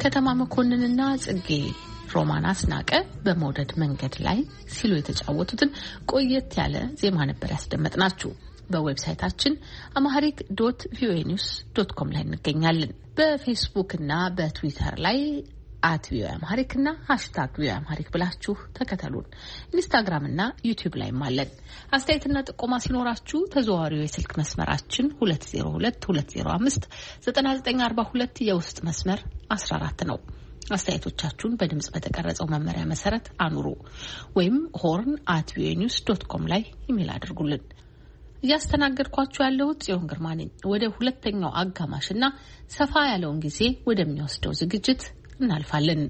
Speaker 1: ከተማ መኮንንና ጽጌ ሮማን አስናቀ በመውደድ መንገድ ላይ ሲሉ የተጫወቱትን ቆየት ያለ ዜማ ነበር ያስደመጥናችሁ። በዌብሳይታችን amharic.voanews.com ላይ እንገኛለን። በፌስቡክ እና በትዊተር ላይ @voaamharic እና #voaamharic ብላችሁ ተከተሉን። ኢንስታግራም እና ዩቲዩብ ላይም አለን። አስተያየትና ጥቆማ ሲኖራችሁ ተዘዋዋሪው የስልክ መስመራችን 2022059942 የውስጥ መስመር 14 ነው። አስተያየቶቻችሁን በድምጽ በተቀረጸው መመሪያ መሰረት አኑሩ ወይም horn@voanews.com ላይ ኢሜል አድርጉልን። እያስተናገድኳችሁ ያለሁት ጽዮን ግርማ ነኝ። ወደ ሁለተኛው አጋማሽና ሰፋ ያለውን ጊዜ ወደሚወስደው ዝግጅት እናልፋለን።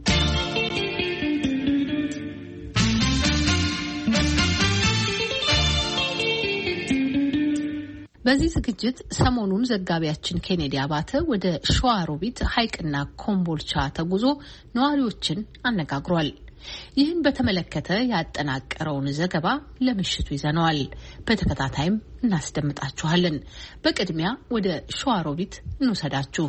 Speaker 1: በዚህ ዝግጅት ሰሞኑን ዘጋቢያችን ኬኔዲ አባተ ወደ ሸዋሮቢት ሐይቅና ኮምቦልቻ ተጉዞ ነዋሪዎችን አነጋግሯል። ይህን በተመለከተ ያጠናቀረውን ዘገባ ለምሽቱ ይዘነዋል። በተከታታይም እናስደምጣችኋለን። በቅድሚያ ወደ ሸዋሮቢት እንውሰዳችሁ።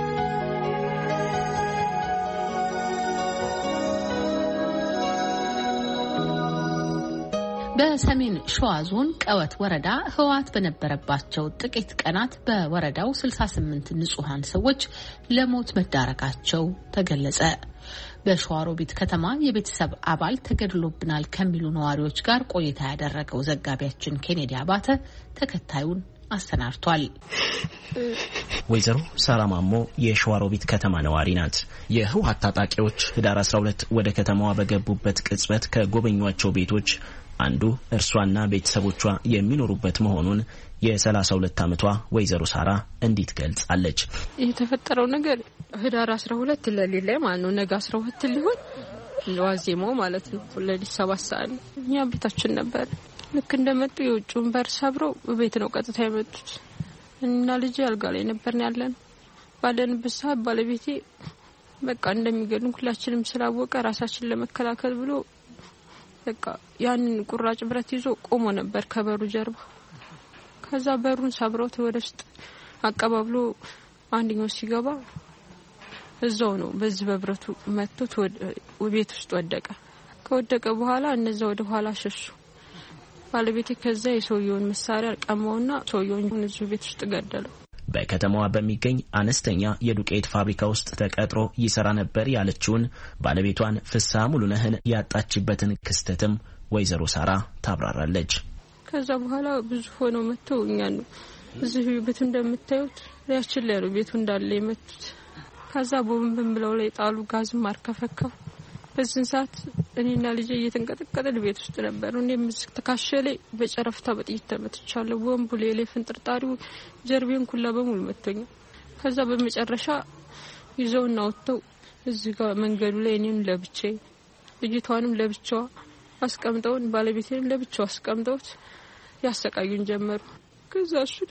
Speaker 1: በሰሜን ሸዋ ዞን ቀወት ወረዳ ህወሓት በነበረባቸው ጥቂት ቀናት በወረዳው 68 ንጹሃን ሰዎች ለሞት መዳረጋቸው ተገለጸ። በሸዋሮቢት ከተማ የቤተሰብ አባል ተገድሎብናል ከሚሉ ነዋሪዎች ጋር ቆይታ ያደረገው ዘጋቢያችን ኬኔዲ አባተ ተከታዩን አሰናድቷል።
Speaker 7: ወይዘሮ ሳራ ማሞ የሸዋሮቢት ከተማ ነዋሪ ናት። የህወሓት ታጣቂዎች ህዳር 12 ወደ ከተማዋ በገቡበት ቅጽበት ከጎበኟቸው ቤቶች አንዱ እርሷና ቤተሰቦቿ የሚኖሩበት መሆኑን የ32 ዓመቷ ወይዘሮ ሳራ እንዲት ገልጻለች።
Speaker 5: የተፈጠረው ነገር ህዳር 12 ለሊት ላይ ማለት ነው። ነገ 12 ሊሆን ዋዜማው ማለት ነው። ለሊት 7 ሰዓት እኛ ቤታችን ነበር። ልክ እንደመጡ የውጭውን በር ሰብረው ቤት ነው ቀጥታ የመጡት እና ልጅ አልጋ ላይ ነበርን ያለን። ባለንበት ሰዓት ባለቤቴ በቃ እንደሚገሉን ሁላችንም ስላወቀ ራሳችን ለመከላከል ብሎ በቃ ያንን ቁራጭ ብረት ይዞ ቆሞ ነበር ከበሩ ጀርባ። ከዛ በሩን ሰብረውት ወደ ውስጥ አቀባብሎ አንደኛው ሲገባ እዛው ነው በዚህ በብረቱ መጥቶት ቤት ውስጥ ወደቀ። ከወደቀ በኋላ እነዛ ወደ ኋላ ሸሹ። ባለቤቴ ከዛ የሰውየውን መሳሪያ ቀማውና ሰውየውን እዚሁ ቤት ውስጥ ገደለው።
Speaker 7: በከተማዋ በሚገኝ አነስተኛ የዱቄት ፋብሪካ ውስጥ ተቀጥሮ ይሰራ ነበር ያለችውን ባለቤቷን ፍሳ ሙሉነህን ያጣችበትን ክስተትም ወይዘሮ ሳራ ታብራራለች።
Speaker 5: ከዛ በኋላ ብዙ ሆነው መጥተው እኛን እዚህ ቤት እንደምታዩት ያችን ላይ ነው ቤቱ እንዳለ የመቱት። ከዛ ቦምብም ብለው ላይ ጣሉ፣ ጋዝ ማርከፈከፉ። በዚህ ሰዓት እኔና ልጄ እየተንቀጠቀጥን ቤት ውስጥ ነበር። እኔም ተካሸለ በጨረፍታ በጥይት ተመትቻለሁ። ቦምቡ ሌላ ፍንጥርጣሪው ጀርቤን ኩላ በሙሉ መቶኛል። ከዛ በመጨረሻ ይዘውና ወጥተው እዚህ ጋር መንገዱ ላይ እኔን ለብቻዬ ልጅቷንም ለብቻዋ አስቀምጠውን ባለቤቴንም ለብቻው አስቀምጠውት ያሰቃዩን ጀመሩ። ከዛ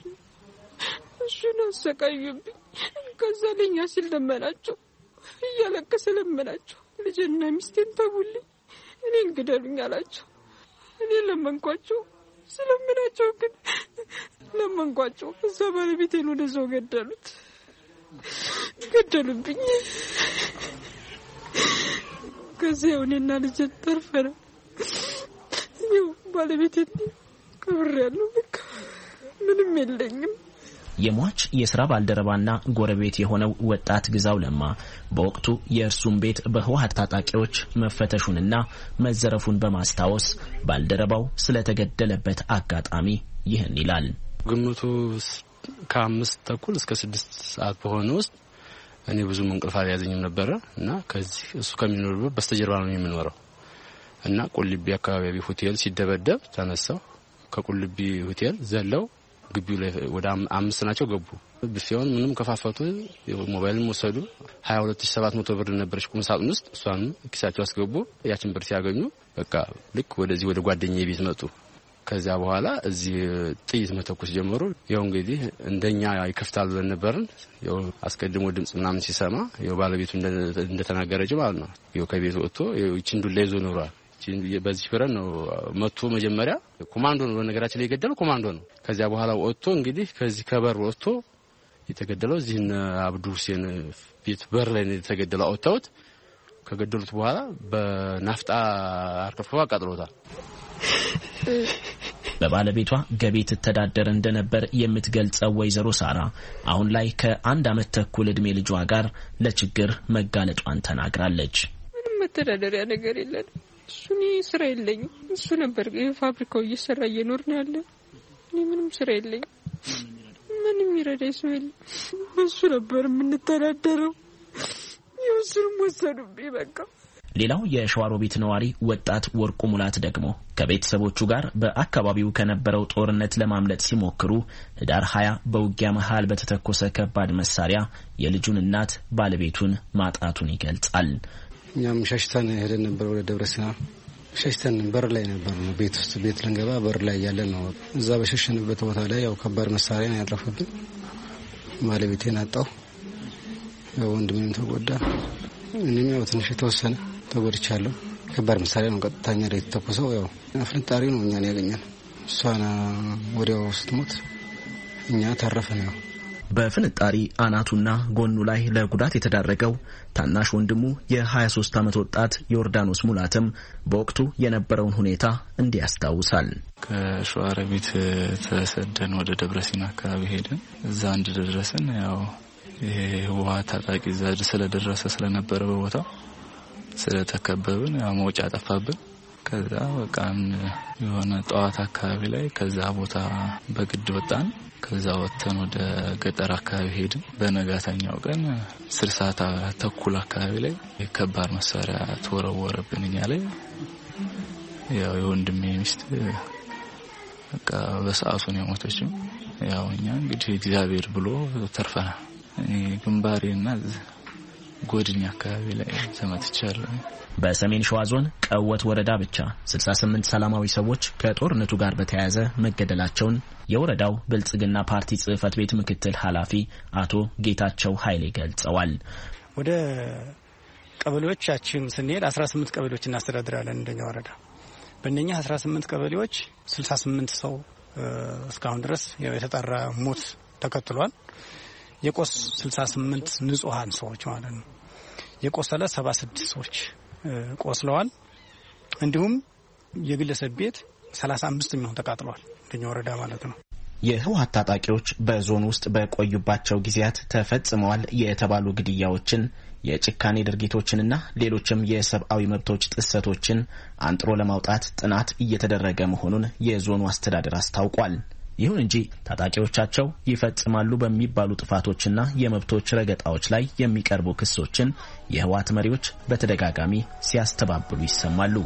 Speaker 5: እሱን አሰቃዩብኝ። ከዛ ለኛ ሲል ለመናቸው፣ እያለቀሰ ለመናቸው ልጅና ሚስቴን ተውልኝ እኔን ግደሉኝ አላቸው። እኔ ለመንኳቸው፣ ስለምናቸው ግን ለመንኳቸው። እዛ ባለቤቴን ወደዛው ገደሉብኝ። ከዚያው እኔና ልጅ ተርፈና ይው ባለቤቴን ቀብሬያለሁ። በቃ ምንም የለኝም።
Speaker 7: የሟች የሥራ ባልደረባና ጎረቤት የሆነው ወጣት ግዛው ለማ በወቅቱ የእርሱን ቤት በህወሓት ታጣቂዎች መፈተሹንና መዘረፉን በማስታወስ ባልደረባው ስለተገደለበት አጋጣሚ ይህን ይላል።
Speaker 9: ግምቱ ከ5:30 እስከ 6 ሰዓት በሆነ ውስጥ እኔ ብዙ እንቅልፍ አልያዘኝም ነበር እና ከዚህ እሱ ከሚኖርበት በስተጀርባ ነው የሚኖረው እና ቁልቢ አካባቢ ሆቴል ሲደበደብ ተነሳው። ከቁልቢ ሆቴል ዘለው ግቢው ላይ ወደ 5 ናቸው ገቡ። ቢሲዮን ምንም ከፋፈቱ፣ ሞባይልም ወሰዱ። 22700 ብር ነበርሽ ቁም ሳጥን ውስጥ እሷን ኪሳቸው አስገቡ። ያችን ብር ሲያገኙ በቃ ልክ ወደዚህ ወደ ጓደኛዬ ቤት መጡ። ከዛ በኋላ እዚህ ጥይት መተኮስ ጀመሩ። ያው እንግዲህ እንደኛ ይከፍታል ብለን ነበርን። ያው አስቀድሞ ድምጽ ምናምን ሲሰማ ያው ባለቤቱ እንደተናገረች ማለት ነው ያው ከቤት ወጥቶ ይችን ዱላ ይዞ ኖሯል። በዚህ ፍረን ነው መጥቶ መጀመሪያ ኮማንዶ ነው ነገራችን ላይ የገደለው ኮማንዶ ነው። ከዛ በኋላ ወጥቶ እንግዲህ ከዚህ ከበር ወጥቶ የተገደለው እዚህ አብዱ ሁሴን ቤት በር ላይ ነው የተገደለው። አውጥተውት ከገደሉት በኋላ በናፍጣ አርከፍክፈው አቃጥሎታል።
Speaker 7: በባለቤቷ ገቢ ትተዳደር እንደነበር የምትገልጸው ወይዘሮ ሳራ አሁን ላይ ከ1 ዓመት ተኩል እድሜ ልጇ ጋር ለችግር መጋለጧን ተናግራለች።
Speaker 5: ምንም መተዳደሪያ ነገር የለም። እሱኔ ስራ የለኝም። እሱ ነበር ፋብሪካው እየሰራ እየኖርን ያለ። እኔ ምንም ስራ የለኝም። ምንም ይረዳኝ ሰው የለም። እሱ ነበር የምንተዳደረው። ይወስሩም ወሰዱብኝ በቃ።
Speaker 7: ሌላው የሸዋሮቢት ነዋሪ ወጣት ወርቁ ሙላት ደግሞ ከቤተሰቦቹ ጋር በአካባቢው ከነበረው ጦርነት ለማምለጥ ሲሞክሩ ህዳር 20 በውጊያ መሃል በተተኮሰ ከባድ መሳሪያ የልጁን እናት ባለቤቱን ማጣቱን ይገልጻል።
Speaker 10: እኛም ሸሽተን ሄደን ነበር ወደ ደብረሲና። ሸሽተን በር ላይ ነበር ነው ቤት ልንገባ በር ላይ ያለን ነው። እዛ በሸሽንበት ቦታ ላይ ያው ከባድ መሳሪያ ነው ያረፈብን። ባለቤቴን አጣሁ። ያው ወንድሜም ተጎዳ። እኔም ያው ትንሽ የተወሰነ ተጎድቻለሁ። ከባድ መሳሪያ ነው ቀጥታኛ ላይ ተተኮሰው። ያው አፍንጣሪ ነው እኛን ያገኘን። እሷና ወዲያው ስትሞት እኛ ተረፈን። ያው
Speaker 7: በፍንጣሪ አናቱና ጎኑ ላይ ለጉዳት የተዳረገው ታናሽ ወንድሙ የ23 ዓመት ወጣት ዮርዳኖስ ሙላትም በወቅቱ የነበረውን ሁኔታ እንዲያስታውሳል።
Speaker 11: ከሸዋሮቢት ተሰደን ወደ ደብረሲና አካባቢ ሄደን እዛ እንደደረስን ያው ይሄ ውሃ ታጣቂ እዛ ስለደረሰ ስለነበረ በቦታው ስለተከበብን ያው መውጫ ጠፋብን። ከዛ በቃ የሆነ ጠዋት አካባቢ ላይ ከዛ ቦታ በግድ ወጣን። ከዛ ወጥተን ወደ ገጠር አካባቢ ሄድን። በነጋታኛው ቀን 10 ሰዓት ተኩል አካባቢ ላይ ከባድ መሳሪያ ተወረወረብን እኛ ላይ። ያው የወንድሜ ሚስት በቃ በሰዓቱ ነው የሞተችው። ያው እኛ እንግዲህ እግዚአብሔር ብሎ ተርፈናል። ግንባሬና ጎድኛ አካባቢ ላይ ተመትቻለሁ።
Speaker 7: በሰሜን ሸዋ ዞን ቀወት ወረዳ ብቻ 68 ሰላማዊ ሰዎች ከጦርነቱ ጋር በተያያዘ መገደላቸውን የወረዳው ብልጽግና ፓርቲ ጽህፈት ቤት ምክትል ኃላፊ አቶ ጌታቸው ኃይሌ ገልጸዋል።
Speaker 12: ወደ ቀበሌዎቻችን ስንሄድ 18 ቀበሌዎች እናስተዳድራለን እንደኛ ወረዳ። በእነኛ 18 ቀበሌዎች 68 ሰው እስካሁን ድረስ የተጣራ ሞት ተከትሏል። የቆስ 68 ንጹሃን ሰዎች ማለት ነው። የቆሰለ 76 ሰዎች ቆስለዋል። እንዲሁም የግለሰብ ቤት 35 የሚሆን ተቃጥሏል እንደኛ ወረዳ ማለት ነው።
Speaker 7: የህወሓት ታጣቂዎች በዞን ውስጥ በቆዩባቸው ጊዜያት ተፈጽመዋል የተባሉ ግድያዎችን፣ የጭካኔ ድርጊቶችንና ሌሎችም የሰብአዊ መብቶች ጥሰቶችን አንጥሮ ለማውጣት ጥናት እየተደረገ መሆኑን የዞኑ አስተዳደር አስታውቋል። ይሁን እንጂ ታጣቂዎቻቸው ይፈጽማሉ በሚባሉ ጥፋቶችና የመብቶች ረገጣዎች ላይ የሚቀርቡ ክሶችን የህወሓት መሪዎች በተደጋጋሚ ሲያስተባብሉ ይሰማሉ።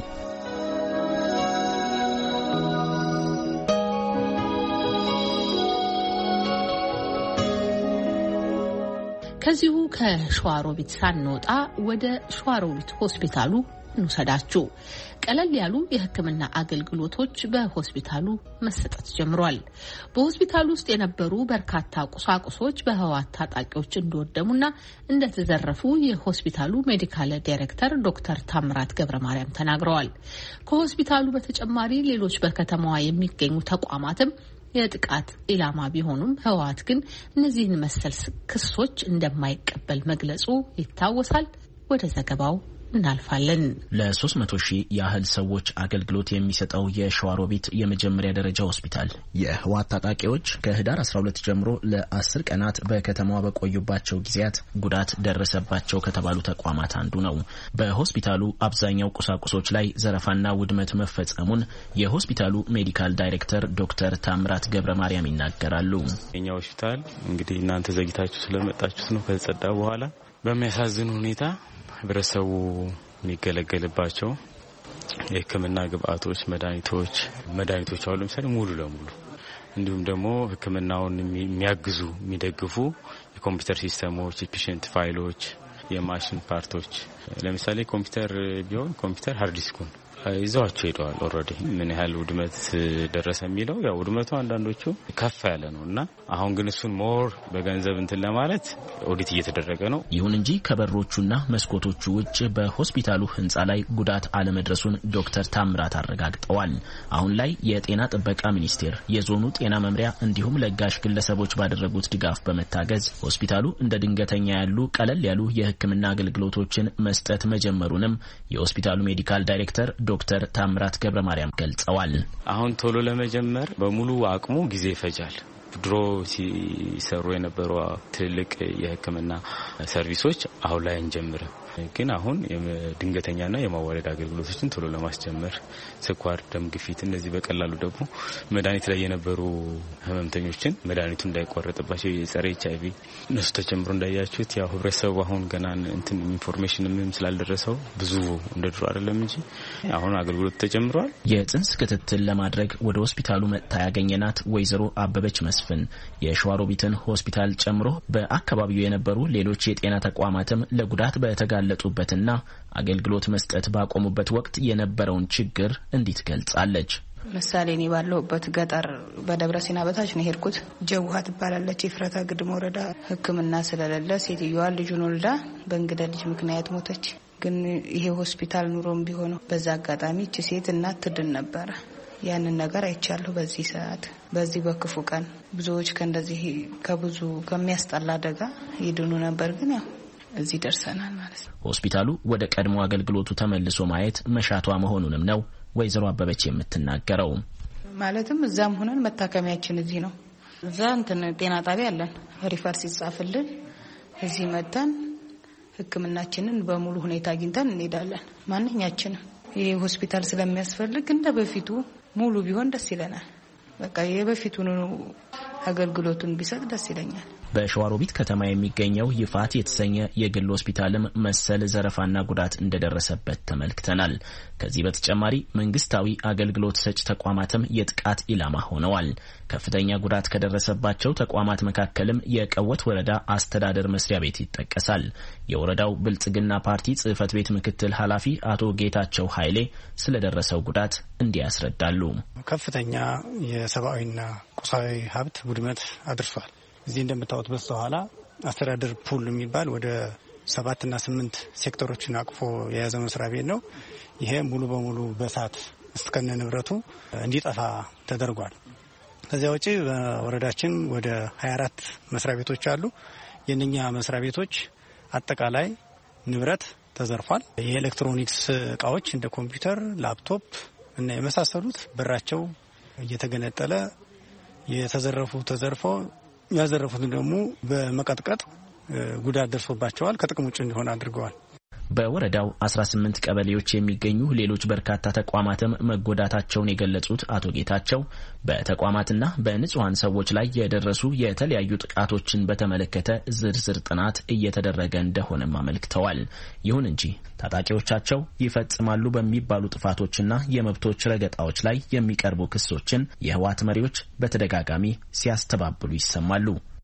Speaker 1: ከዚሁ ከሸዋሮቢት ሳንወጣ ወደ ሸዋሮቢት ሆስፒታሉ እንውሰዳችሁ። ቀለል ያሉ የሕክምና አገልግሎቶች በሆስፒታሉ መሰጠት ጀምሯል። በሆስፒታሉ ውስጥ የነበሩ በርካታ ቁሳቁሶች በህወሓት ታጣቂዎች እንደወደሙና እንደተዘረፉ የሆስፒታሉ ሜዲካል ዳይሬክተር ዶክተር ታምራት ገብረማርያም ተናግረዋል። ከሆስፒታሉ በተጨማሪ ሌሎች በከተማዋ የሚገኙ ተቋማትም የጥቃት ኢላማ ቢሆኑም ህወሓት ግን እነዚህን መሰል ክሶች እንደማይቀበል መግለጹ ይታወሳል። ወደ ዘገባው እናልፋለን።
Speaker 7: ለ300 ሺህ ያህል ሰዎች አገልግሎት የሚሰጠው የሸዋሮቢት የመጀመሪያ ደረጃ ሆስፒታል የህወሓት ታጣቂዎች ከህዳር 12 ጀምሮ ለ10 ቀናት በከተማዋ በቆዩባቸው ጊዜያት ጉዳት ደረሰባቸው ከተባሉ ተቋማት አንዱ ነው። በሆስፒታሉ አብዛኛው ቁሳቁሶች ላይ ዘረፋና ውድመት መፈጸሙን የሆስፒታሉ ሜዲካል ዳይሬክተር ዶክተር ታምራት ገብረማርያም ይናገራሉ።
Speaker 11: የኛ ሆስፒታል እንግዲህ እናንተ ዘግይታችሁ ስለመጣችሁት ነው ከተጸዳ በኋላ በሚያሳዝን ሁኔታ ህብረተሰቡ የሚገለገልባቸው የህክምና ግብአቶች፣ መድኃኒቶች አሉ ለምሳሌ ሙሉ ለሙሉ እንዲሁም ደግሞ ህክምናውን የሚደግፉ የኮምፒውተር ሲስተሞች፣ የፔሸንት ፋይሎች፣ የማሽን ፓርቶች ለምሳሌ ኮምፒውተር ቢሆን ኮምፒውተር ሃርድ ዲስኩን
Speaker 13: ይዘዋቸው ሄደዋል። ኦልሬዲ ምን ያህል ውድመት ደረሰ የሚለው ያው ውድመቱ አንዳንዶቹ ከፍ ያለ ነውና አሁን ግን እሱን ሞር በገንዘብ እንትን ለማለት ኦዲት እየተደረገ ነው።
Speaker 7: ይሁን እንጂ ከበሮቹና መስኮቶቹ ውጭ በሆስፒታሉ ህንጻ ላይ ጉዳት አለመድረሱን ዶክተር ታምራት አረጋግጠዋል። አሁን ላይ የጤና ጥበቃ ሚኒስቴር፣ የዞኑ ጤና መምሪያ እንዲሁም ለጋሽ ግለሰቦች ባደረጉት ድጋፍ በመታገዝ ሆስፒታሉ እንደ ድንገተኛ ያሉ ቀለል ያሉ የሕክምና አገልግሎቶችን መስጠት መጀመሩንም የሆስፒታሉ ሜዲካል ዳይሬክተር ዶክተር ታምራት ገብረ ማርያም ገልጸዋል።
Speaker 13: አሁን ቶሎ ለመጀመር በሙሉ አቅሙ ጊዜ ይፈጃል። ድሮ ሲሰሩ የነበሩ ትልቅ የሕክምና ሰርቪሶች አሁን ላይ እንጀምረው ግን አሁን ድንገተኛና የማዋለድ አገልግሎቶችን ቶሎ ለማስጀመር ስኳር፣ ደም ግፊት እነዚህ በቀላሉ ደግሞ መድኃኒት ላይ የነበሩ ህመምተኞችን መድኃኒቱ እንዳይቋረጥባቸው የጸረ HIV እነሱ ተጨምሮ እንዳያችሁት ያው ህብረተሰቡ አሁን ገና እንትን ኢንፎርሜሽን ምንም ስላልደረሰው ብዙ እንደ ድሮ አይደለም እንጂ አሁን አገልግሎት ተጀምሯል።
Speaker 7: የጽንስ ክትትል ለማድረግ ወደ ሆስፒታሉ መጥታ ያገኘናት ወይዘሮ አበበች መስፍን የሸዋሮቢትን ሆስፒታል ጨምሮ በአካባቢው የነበሩ ሌሎች የጤና ተቋማትም ለጉዳት በተጋለጡበትና አገልግሎት መስጠት ባቆሙበት ወቅት የነበረውን ችግር እንዲህ ትገልጻለች።
Speaker 14: ምሳሌ እኔ ባለሁበት ገጠር በደብረሲና በታች ነው ሄድኩት። ጀውሃ ትባላለች። የፍረታ ግድም ወረዳ ሕክምና ስለሌለ ሴትዮዋ ልጁን ወልዳ በእንግዳ ልጅ ምክንያት ሞተች። ግን ይሄ ሆስፒታል ኑሮም ቢሆን በዛ አጋጣሚ እቺ ሴት እናት ትድን ነበረ። ያንን ነገር አይቻለሁ። በዚህ ሰዓት በዚህ በክፉ ቀን ብዙዎች ከእንደዚህ ከብዙ ከሚያስጠላ አደጋ ይድኑ ነበር። ግን ያው እዚህ ደርሰናል ማለት ነው።
Speaker 7: ሆስፒታሉ ወደ ቀድሞ አገልግሎቱ ተመልሶ ማየት መሻቷ መሆኑንም ነው ወይዘሮ አበበች የምትናገረው።
Speaker 14: ማለትም እዛም ሆነን መታከሚያችን እዚህ ነው። እዛ እንትን ጤና ጣቢያ አለን። ሪፈር ሲጻፍልን እዚህ መተን ሕክምናችንን በሙሉ ሁኔታ አግኝተን እንሄዳለን። ማንኛችንም ይሄ ሆስፒታል ስለሚያስፈልግ እንደ በፊቱ ሙሉ ቢሆን ደስ ይለናል። በቃ የበፊቱን አገልግሎቱን ቢሰጥ ደስ ይለኛል።
Speaker 7: በሸዋሮቢት ከተማ የሚገኘው ይፋት የተሰኘ የግል ሆስፒታልም መሰል ዘረፋና ጉዳት እንደደረሰበት ተመልክተናል። ከዚህ በተጨማሪ መንግስታዊ አገልግሎት ሰጪ ተቋማትም የጥቃት ኢላማ ሆነዋል። ከፍተኛ ጉዳት ከደረሰባቸው ተቋማት መካከልም የቀወት ወረዳ አስተዳደር መስሪያ ቤት ይጠቀሳል። የወረዳው ብልጽግና ፓርቲ ጽህፈት ቤት ምክትል ኃላፊ አቶ ጌታቸው ኃይሌ ስለደረሰው ጉዳት እንዲህ ያስረዳሉ።
Speaker 12: ከፍተኛ የሰብአዊና ቁሳዊ ሀብት ውድመት አድርሷል። እዚህ እንደምታዩት በስተኋላ አስተዳደር ፑል የሚባል ወደ 7 እና 8 ሴክተሮችን አቅፎ የያዘ መስሪያ ቤት ነው። ይሄ ሙሉ በሙሉ በእሳት እስከነ ንብረቱ እንዲጠፋ ተደርጓል። ከዚያ ውጪ በወረዳችን ወደ 24 መስሪያ ቤቶች አሉ። የነኛ መስሪያ ቤቶች አጠቃላይ ንብረት ተዘርፏል። የኤሌክትሮኒክስ እቃዎች እንደ ኮምፒውተር፣ ላፕቶፕ እና የመሳሰሉት በራቸው እየተገነጠለ የተዘረፉ ተዘርፎ ያዘረፉትን ደግሞ በመቀጥቀጥ ጉዳት ደርሶባቸዋል። ከጥቅም ውጭ እንዲሆን አድርገዋል።
Speaker 7: በወረዳው 18 ቀበሌዎች የሚገኙ ሌሎች በርካታ ተቋማትም መጎዳታቸውን የገለጹት አቶ ጌታቸው በተቋማትና በንጹሃን ሰዎች ላይ የደረሱ የተለያዩ ጥቃቶችን በተመለከተ ዝርዝር ጥናት እየተደረገ እንደሆነም አመልክተዋል። ይሁን እንጂ ታጣቂዎቻቸው ይፈጽማሉ በሚባሉ ጥፋቶችና የመብቶች ረገጣዎች ላይ የሚቀርቡ ክሶችን የህወሓት መሪዎች በተደጋጋሚ ሲያስተባብሉ ይሰማሉ።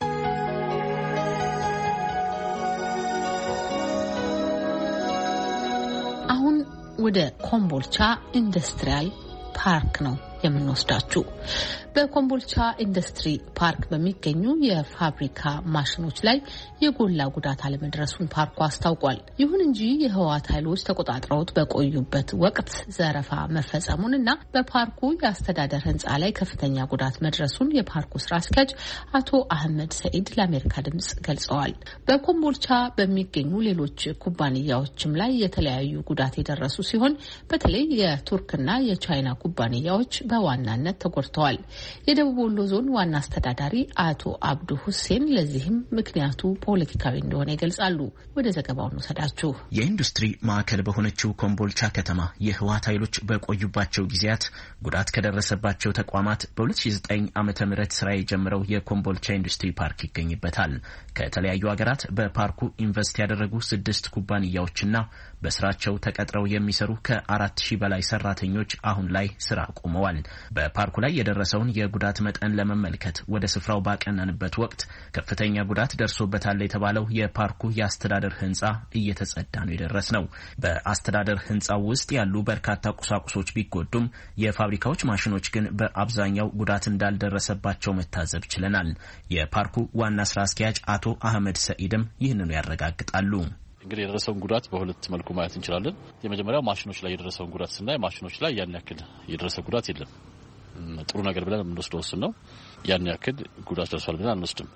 Speaker 1: አሁን ወደ ኮምቦልቻ ኢንዱስትሪያል ፓርክ ነው የምንወስዳችሁ። በኮምቦልቻ ኢንዱስትሪ ፓርክ በሚገኙ የፋብሪካ ማሽኖች ላይ የጎላ ጉዳት አለመድረሱን ፓርኩ አስታውቋል። ይሁን እንጂ የህወሓት ኃይሎች ተቆጣጥረውት በቆዩበት ወቅት ዘረፋ መፈጸሙንና በፓርኩ የአስተዳደር ህንፃ ላይ ከፍተኛ ጉዳት መድረሱን የፓርኩ ስራ አስኪያጅ አቶ አህመድ ሰኢድ ለአሜሪካ ድምጽ ገልጸዋል። በኮምቦልቻ በሚገኙ ሌሎች ኩባንያዎችም ላይ የተለያዩ ጉዳት የደረሱ ሲሆን በተለይ የቱርክና የቻይና ኩባንያዎች በዋናነት ተጎድተዋል። የደቡብ ወሎ ዞን ዋና አስተዳዳሪ አቶ አብዱ ሁሴን ለዚህም ምክንያቱ ፖለቲካዊ እንደሆነ ይገልጻሉ። ወደ ዘገባው እንውሰዳችሁ።
Speaker 7: የኢንዱስትሪ ማዕከል በሆነችው ኮምቦልቻ ከተማ የህወሓት ኃይሎች በቆዩባቸው ጊዜያት ጉዳት ከደረሰባቸው ተቋማት በ2009 ዓመተ ምህረት ስራ የጀመረው የኮምቦልቻ ኢንዱስትሪ ፓርክ ይገኝበታል። ከተለያዩ ሀገራት በፓርኩ ኢንቨስት ያደረጉ 6 ኩባንያዎችና በስራቸው ተቀጥረው የሚሰሩ ከ4000 በላይ ሰራተኞች አሁን ላይ ስራ ቆመዋል። ተናግረዋል። በፓርኩ ላይ የደረሰውን የጉዳት መጠን ለመመልከት ወደ ስፍራው ባቀናንበት ወቅት ከፍተኛ ጉዳት ደርሶበታል የተባለው የፓርኩ የአስተዳደር ህንጻ እየተጸዳ ነው የደረስነው። በአስተዳደር ህንጻው ውስጥ ያሉ በርካታ ቁሳቁሶች ቢጎዱም የፋብሪካዎች ማሽኖች ግን በአብዛኛው ጉዳት እንዳልደረሰባቸው መታዘብ ችለናል። የፓርኩ ዋና ስራ አስኪያጅ አቶ አህመድ ሰኢድም ይህንኑ ያረጋግጣሉ።
Speaker 15: እንግዲህ የደረሰውን ጉዳት በሁለት መልኩ ማየት እንችላለን። የመጀመሪያው ማሽኖች ላይ የደረሰውን ጉዳት ስናይ ማሽኖች ላይ ያን ያክል የደረሰ ጉዳት የለም። ጥሩ ነገር ብለን የምንወስደው እሱን ነው። ያን ያክል ጉዳት ደርሷል ብለን አንወስድም።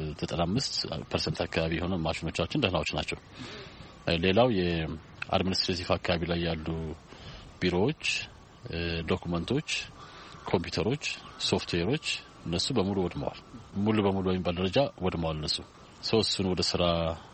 Speaker 15: 95% አካባቢ የሆነ ማሽኖቻችን ደህናዎች ናቸው። ሌላው የአድሚኒስትሬቲቭ አካባቢ ላይ ያሉ ቢሮዎች፣ ዶኩመንቶች፣ ኮምፒውተሮች፣ ሶፍትዌሮች እነሱ በሙሉ ወድመዋል። ሙሉ በሙሉ በሚባል ደረጃ ወድመዋል። እነሱ እሱን ወደ ስራ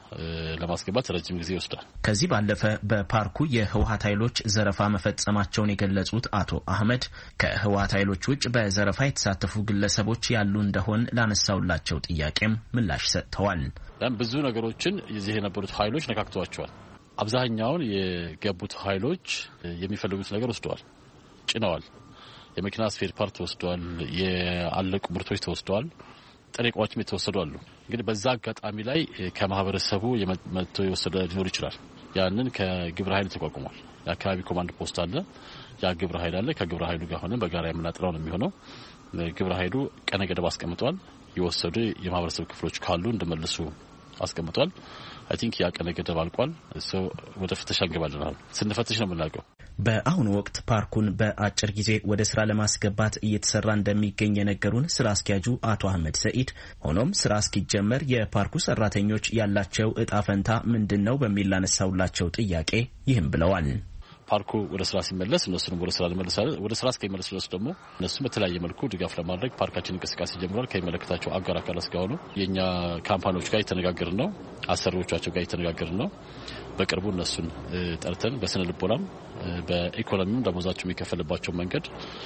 Speaker 15: ለማስገባት ረጅም ጊዜ ይወስዳል።
Speaker 7: ከዚህ ባለፈ በፓርኩ የህወሓት ኃይሎች ዘረፋ መፈጸማቸውን የገለጹት አቶ አህመድ ከህወሓት ኃይሎች ውጭ በዘረፋ የተሳተፉ ግለሰቦች ያሉ እንደሆን ላነሳውላቸው ጥያቄም ምላሽ ሰጥተዋል።
Speaker 15: ብዙ ነገሮችን እዚህ የነበሩት ኃይሎች ነካክተዋቸዋል። አብዛኛውን የገቡት ኃይሎች የሚፈልጉት ነገር ወስደዋል፣ ጭነዋል። የመኪና ስፔር ፓርት ተወስደዋል። የአለቁ ምርቶች ተወስደዋል። ጥሬ ዕቃዎችም የተወሰዱ አሉ። እንግዲህ በዛ አጋጣሚ ላይ ከማህበረሰቡ መጥቶ የወሰደ ሊኖር ይችላል። ያንን ከግብረ ኃይል ተቋቁሟል። የአካባቢ ኮማንድ ፖስት አለ፣ ያ ግብረ ኃይል አለ። ከግብረ ኃይሉ ጋር ሆነን በጋራ የምናጥራው ነው የሚሆነው። ግብረ ኃይሉ ቀነ ገደብ አስቀምጧል። የወሰዱ የማህበረሰብ ክፍሎች ካሉ እንድመልሱ አስቀምጧል። አይ ቲንክ ያ ቀነ ገደብ አልቋል። ወደ ፍተሻ እንገባለን። ስንፈትሽ ነው የምናውቀው።
Speaker 7: በአሁኑ ወቅት ፓርኩን በአጭር ጊዜ ወደ ስራ ለማስገባት እየተሰራ እንደሚገኝ የነገሩን ስራ አስኪያጁ አቶ አህመድ ሰኢድ፣ ሆኖም ስራ እስኪጀመር የፓርኩ ሰራተኞች ያላቸው እጣ ፈንታ ምንድነው በሚል ላነሳውላቸው ጥያቄ ይህም ብለዋል።
Speaker 15: ፓርኩ ወደ ስራ ሲመለስ እነሱንም ወደ ስራ ለመለሳለ ወደ ስራ እስከሚመለስ ድረስ ደግሞ እነሱም በተለያየ መልኩ ድጋፍ ለማድረግ ፓርካችን እንቅስቃሴ ጀምሯል። ከሚመለከታቸው አጋር አካላት ጋር ሆኖ የኛ ካምፓኒዎች ጋር እየተነጋገርን ነው። አሰሪዎቻቸው ጋር እየተነጋገርን ነው። በቅርቡ እነሱን ጠርተን በስነ ልቦናም በኢኮኖሚም ደሞዛቸው የሚከፈልባቸው መንገድ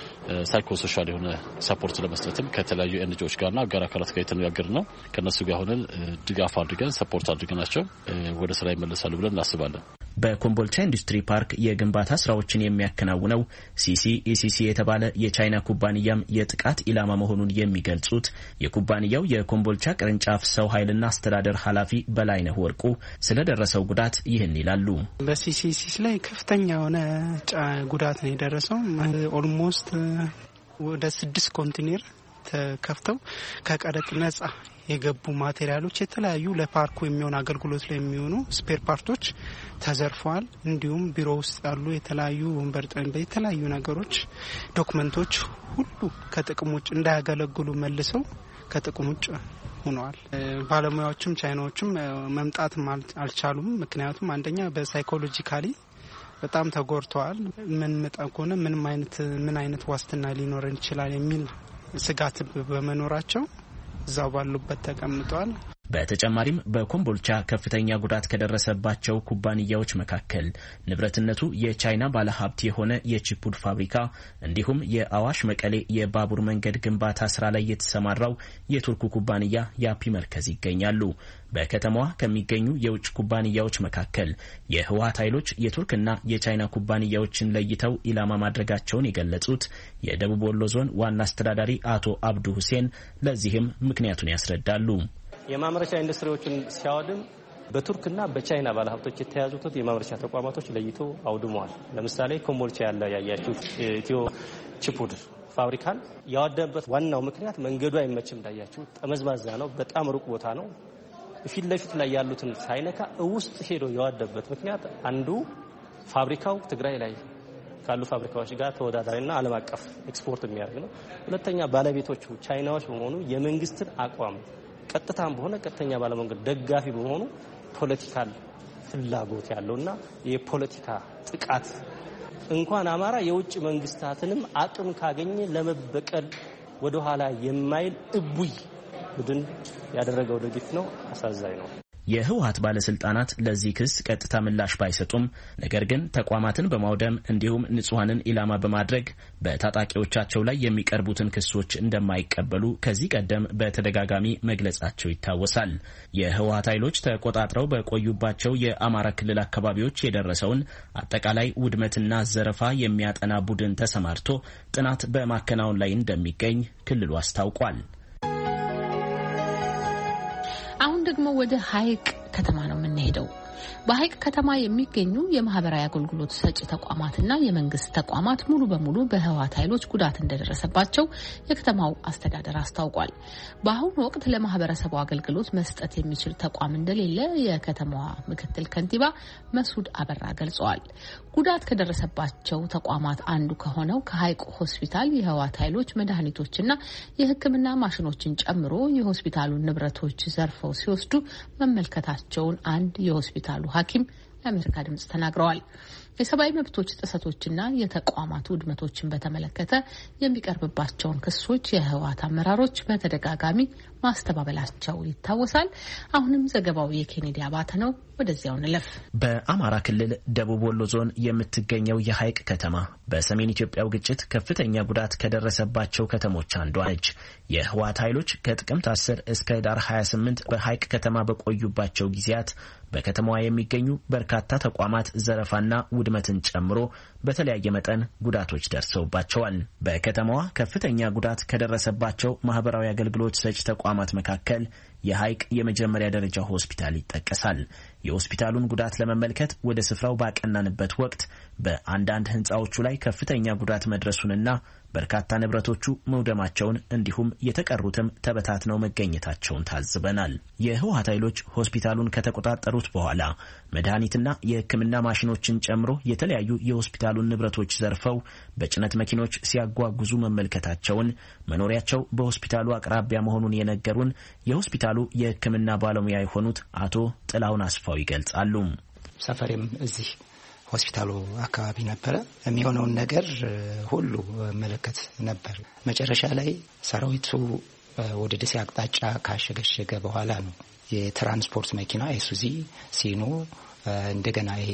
Speaker 15: ሳይኮሶሻል የሆነ ሰፖርት ለመስጠትም ከተለያዩ ኤንጂኦዎች ጋርና አጋር አካላት ጋር እየተነጋገርን ነው። ከነሱ ጋር ሆነን ድጋፍ አድርገን ሰፖርት አድርገናቸው ወደ ስራ ይመለሳሉ ብለን እናስባለን።
Speaker 7: በኮምቦልቻ ኢንዱስትሪ ፓርክ የግንባታ ስራዎችን የሚያከናውነው ሲሲኢሲሲ የተባለ የቻይና ኩባንያም የጥቃት ኢላማ መሆኑን የሚገልጹት የኩባንያው የኮምቦልቻ ቅርንጫፍ ሰው ኃይልና አስተዳደር ኃላፊ በላይነህ ወርቁ ስለደረሰው ጉዳት ይህን ይላሉ።
Speaker 16: በሲሲኢሲሲ ላይ ከፍተኛ የሆነ ጉዳት ነው የደረሰው። ኦልሞስት ወደ 6 ኮንቴነር ተከፍተው ከቀረጥ ነጻ የገቡ ማቴሪያሎች የተለያዩ ለፓርኩ የሚሆን አገልግሎት ላይ የሚሆኑ ስፔር ፓርቶች ተዘርፈዋል። እንዲሁም ቢሮ ውስጥ ያሉ የተለያዩ ወንበር፣ ጠረጴዛ፣ የተለያዩ ነገሮች፣ ዶክመንቶች ሁሉ ከጥቅም ውጭ እንዳያገለግሉ መልሰው ከጥቅም ውጭ ሆነዋል። ባለሙያዎችም ቻይናዎችም መምጣትም አልቻሉም። ምክንያቱም አንደኛ በሳይኮሎጂካሊ በጣም ተጎድተዋል። ምን መጣ ከሆነ ምን አይነት ዋስትና ሊኖረን ይችላል የሚል ስጋት በመኖራቸው እዛው ባሉበት ተቀምጠዋል።
Speaker 7: በተጨማሪም በኮምቦልቻ ከፍተኛ ጉዳት ከደረሰባቸው ኩባንያዎች መካከል ንብረትነቱ የቻይና ባለሀብት የሆነ የቺፑድ ፋብሪካ እንዲሁም የአዋሽ መቀሌ የባቡር መንገድ ግንባታ ስራ ላይ የተሰማራው የቱርኩ ኩባንያ ያፒ መርከዝ ይገኛሉ። በከተማዋ ከሚገኙ የውጭ ኩባንያዎች መካከል የህወሓት ኃይሎች የቱርክና የቻይና ኩባንያዎችን ለይተው ኢላማ ማድረጋቸውን የገለጹት የደቡብ ወሎ ዞን ዋና አስተዳዳሪ አቶ አብዱ ሁሴን ለዚህም ምክንያቱን ያስረዳሉ።
Speaker 17: የማምረቻ ኢንዱስትሪዎችን ሲያወድም በቱርክና በቻይና ባለሀብቶች የተያዙት የማምረቻ ተቋማቶች ለይቶ አውድመዋል። ለምሳሌ ኮምቦልቻ ያለ ያያችሁት ኢትዮ ቺፑድ ፋብሪካን ያወደመበት ዋናው ምክንያት መንገዱ አይመችም። እንዳያችሁት ጠመዝማዛ ነው፣ በጣም ሩቅ ቦታ ነው። ፊት ለፊት ላይ ያሉትን ሳይነካ ውስጥ ሄዶ ያወደመበት ምክንያት አንዱ ፋብሪካው ትግራይ ላይ ካሉ ፋብሪካዎች ጋር ተወዳዳሪና ዓለም አቀፍ ኤክስፖርት የሚያደርግ ነው። ሁለተኛ ባለቤቶቹ ቻይናዎች በመሆኑ የመንግስትን አቋም ቀጥታም በሆነ ቀጥተኛ ባለመንገድ ደጋፊ በመሆኑ ፖለቲካል ፍላጎት ያለውና የፖለቲካ ጥቃት እንኳን አማራ የውጭ መንግስታትንም አቅም ካገኘ ለመበቀል ወደ ኋላ የማይል እቡይ ቡድን ያደረገው ድርጊት ነው። አሳዛኝ ነው።
Speaker 7: የህወሓት ባለስልጣናት ለዚህ ክስ ቀጥታ ምላሽ ባይሰጡም ነገር ግን ተቋማትን በማውደም እንዲሁም ንጹሃንን ኢላማ በማድረግ በታጣቂዎቻቸው ላይ የሚቀርቡትን ክሶች እንደማይቀበሉ ከዚህ ቀደም በተደጋጋሚ መግለጻቸው ይታወሳል። የህወሓት ኃይሎች ተቆጣጥረው በቆዩባቸው የአማራ ክልል አካባቢዎች የደረሰውን አጠቃላይ ውድመትና ዘረፋ የሚያጠና ቡድን ተሰማርቶ ጥናት በማከናወን ላይ እንደሚገኝ ክልሉ አስታውቋል።
Speaker 1: አሁን ደግሞ ወደ ሐይቅ ከተማ ነው የምንሄደው። በሐይቅ ከተማ የሚገኙ የማህበራዊ አገልግሎት ሰጪ ተቋማትና የመንግስት ተቋማት ሙሉ በሙሉ በህወሓት ኃይሎች ጉዳት እንደደረሰባቸው የከተማው አስተዳደር አስታውቋል። በአሁኑ ወቅት ለማህበረሰቡ አገልግሎት መስጠት የሚችል ተቋም እንደሌለ የከተማዋ ምክትል ከንቲባ መስዑድ አበራ ገልጸዋል። ጉዳት ከደረሰባቸው ተቋማት አንዱ ከሆነው ከሐይቅ ሆስፒታል የህወሓት ኃይሎች መድኃኒቶችና የሕክምና ማሽኖችን ጨምሮ የሆስፒታሉን ንብረቶች ዘርፈው ሲወስዱ መመልከታቸውን አንድ የሆስፒታሉ ሐኪም ለአሜሪካ ድምጽ ተናግረዋል። የሰብአዊ መብቶች ጥሰቶችና የተቋማት ውድመቶችን በተመለከተ የሚቀርብባቸውን ክሶች የህወሓት አመራሮች በተደጋጋሚ ማስተባበላቸው ይታወሳል። አሁንም ዘገባው የኬኔዲ አባተ ነው። ወደዚያው እንለፍ።
Speaker 7: በአማራ ክልል ደቡብ ወሎ ዞን የምትገኘው የሐይቅ ከተማ በሰሜን ኢትዮጵያው ግጭት ከፍተኛ ጉዳት ከደረሰባቸው ከተሞች አንዷ ነች። የህወሓት ኃይሎች ከጥቅምት 10 እስከ ዳር 28 በሐይቅ ከተማ በቆዩባቸው ጊዜያት በከተማዋ የሚገኙ በርካታ ተቋማት ዘረፋና ውድመትን ጨምሮ በተለያየ መጠን ጉዳቶች ደርሰውባቸዋል። በከተማዋ ከፍተኛ ጉዳት ከደረሰባቸው ማህበራዊ አገልግሎት ሰጪ ተቋማት መካከል የሐይቅ የመጀመሪያ ደረጃ ሆስፒታል ይጠቀሳል። የሆስፒታሉን ጉዳት ለመመልከት ወደ ስፍራው ባቀናንበት ወቅት በአንዳንድ ህንፃዎቹ ላይ ከፍተኛ ጉዳት መድረሱንና በርካታ ንብረቶቹ መውደማቸውን እንዲሁም የተቀሩትም ተበታትነው መገኘታቸውን ታዝበናል። የህወሓት ኃይሎች ሆስፒታሉን ከተቆጣጠሩት በኋላ መድኃኒትና የሕክምና ማሽኖችን ጨምሮ የተለያዩ የሆስፒታሉን ንብረቶች ዘርፈው በጭነት መኪኖች ሲያጓጉዙ መመልከታቸውን መኖሪያቸው በሆስፒታሉ አቅራቢያ መሆኑን የነገሩን የሆስፒታሉ የሕክምና ባለሙያ የሆኑት አቶ ጥላሁን አስፋው ይገልጻሉ።
Speaker 18: ሰፈሬም እዚህ ሆስፒታሉ አካባቢ ነበረ። የሚሆነውን ነገር ሁሉ መለከት ነበር። መጨረሻ ላይ ሰራዊቱ ወደ ደሴ አቅጣጫ ካሸገሸገ በኋላ ነው የትራንስፖርት መኪና አይሱዚ ሲኖ እንደገና ይሄ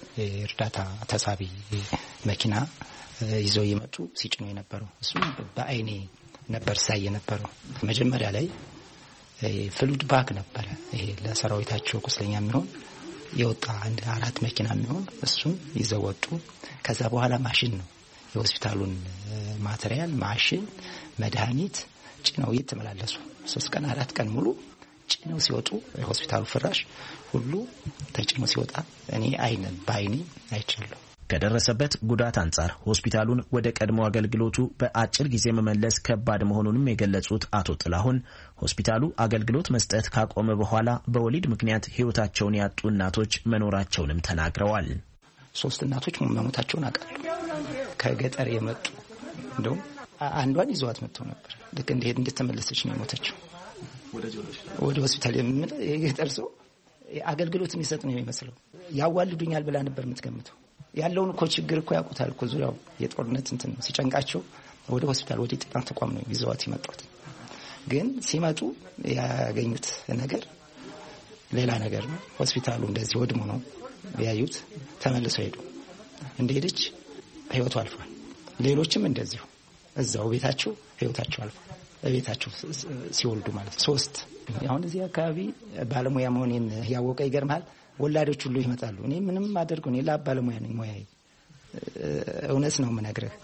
Speaker 18: እርዳታ ተሳቢ መኪና ይዘው የመጡ ሲጭኑ የነበረው እሱ በአይኔ ነበር ሳይ የነበረው። መጀመሪያ ላይ ፍሉድ ባግ ነበረ። ይሄ ለሰራዊታቸው ቁስለኛ የሚሆን የወጣ አንድ 4 መኪና የሚሆን እሱን ይዘው ወጡ። ከዛ በኋላ ማሽን ነው የሆስፒታሉን ማቴሪያል ማሽን መድኃኒት ጭነው እየተመላለሱ 3 ቀን 4 ቀን ሙሉ ጭነው ሲወጡ የሆስፒታሉ ፍራሽ ሁሉ ተጭኖ ሲወጣ እኔ በአይኔ አይቻለሁ።
Speaker 7: ከደረሰበት ጉዳት አንጻር ሆስፒታሉን ወደ ቀድሞ አገልግሎቱ በአጭር ጊዜ መመለስ ከባድ መሆኑንም የገለጹት አቶ ጥላሁን ሆስፒታሉ አገልግሎት መስጠት ካቆመ በኋላ በወሊድ ምክንያት ሕይወታቸውን ያጡ እናቶች መኖራቸውንም ተናግረዋል።
Speaker 18: 3 እናቶች መሞታቸውን አውቃለሁ። ከገጠር የመጡ እንደውም አንዷን ይዘዋት መጥተው ነበር። ልክ እንደተመለሰች ነው የሞተችው። ወደ ሆስፒታል የገጠር ሰው አገልግሎት የሚሰጥ ነው የሚመስለው። ያዋልዱኛል ብላ ነበር የምትገምተው። ያለውን እኮ ችግር እኮ ያውቁታል እኮ ዙሪያው የጦርነት እንትን ነው። ሲጨንቃቸው ወደ ሆስፒታል ወደ ጤና ተቋም ነው ይዘዋት የመጡት። ግን ሲመጡ ያገኙት ነገር ሌላ ነገር ነው። ሆስፒታሉ እንደዚህ ወድሞ ነው ያዩት። ተመልሰው ሄዱ። እንደሄደች ህይወቱ አልፏል። ሌሎችም እንደዚሁ እዛው ቤታቸው ህይወታቸው አልፏል። ቤታቸው ሲወልዱ ማለት 3 አሁን እዚህ አካባቢ ባለሙያ መሆኔን ያወቀ ይገርማል። ወላዶች ሁሉ ይመጣሉ። እኔ ምንም አደርገው እኔ ላብ ባለሙያ ነኝ። ሙያዬ እውነት ነው የምነግርህ።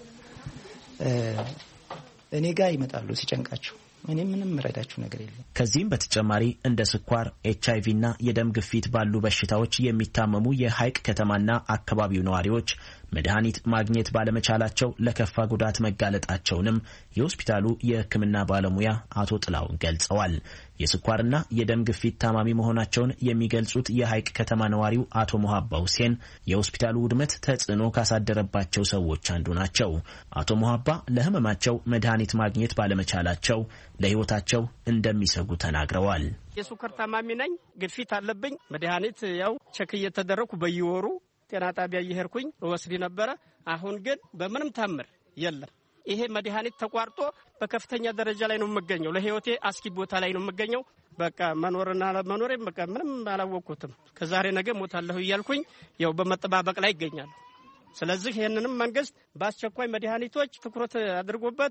Speaker 18: እኔ ጋር ይመጣሉ ሲጨንቃቸው። እኔ ምንም ረዳችሁ ነገር የለም።
Speaker 7: ከዚህም በተጨማሪ እንደ ስኳር፣ ኤችአይቪ እና የደም ግፊት ባሉ በሽታዎች የሚታመሙ የሐይቅ ከተማና አካባቢው ነዋሪዎች መድኃኒት ማግኘት ባለመቻላቸው ለከፋ ጉዳት መጋለጣቸውንም የሆስፒታሉ የሕክምና ባለሙያ አቶ ጥላሁን ገልጸዋል። የስኳርና የደም ግፊት ታማሚ መሆናቸውን የሚገልጹት የሐይቅ ከተማ ነዋሪው አቶ ሙሀባ ሁሴን የሆስፒታሉ ውድመት ተጽዕኖ ካሳደረባቸው ሰዎች አንዱ ናቸው። አቶ ሙሀባ ለህመማቸው መድኃኒት ማግኘት ባለመቻላቸው ለህይወታቸው እንደሚሰጉ ተናግረዋል።
Speaker 19: የስኳር ታማሚ ነኝ፣ ግፊት አለብኝ። መድኃኒት ያው ቸክ እየተደረኩ በየወሩ ጤና ጣቢያ እየሄድኩኝ ወስድ ነበረ። አሁን ግን በምንም ታምር የለም። ይሄ መድኃኒት ተቋርጦ በከፍተኛ ደረጃ ላይ ነው የምገኘው። ለህይወቴ አስኪ ቦታ ላይ ነው የምገኘው። በቃ መኖርና መኖሬ በቃ ምንም አላወቅኩትም። ከዛሬ ነገ ሞታለሁ እያልኩኝ ያው በመጠባበቅ ላይ ይገኛል። ስለዚህ ይሄንንም መንግስት በአስቸኳይ መድኃኒቶች ትኩረት አድርጎበት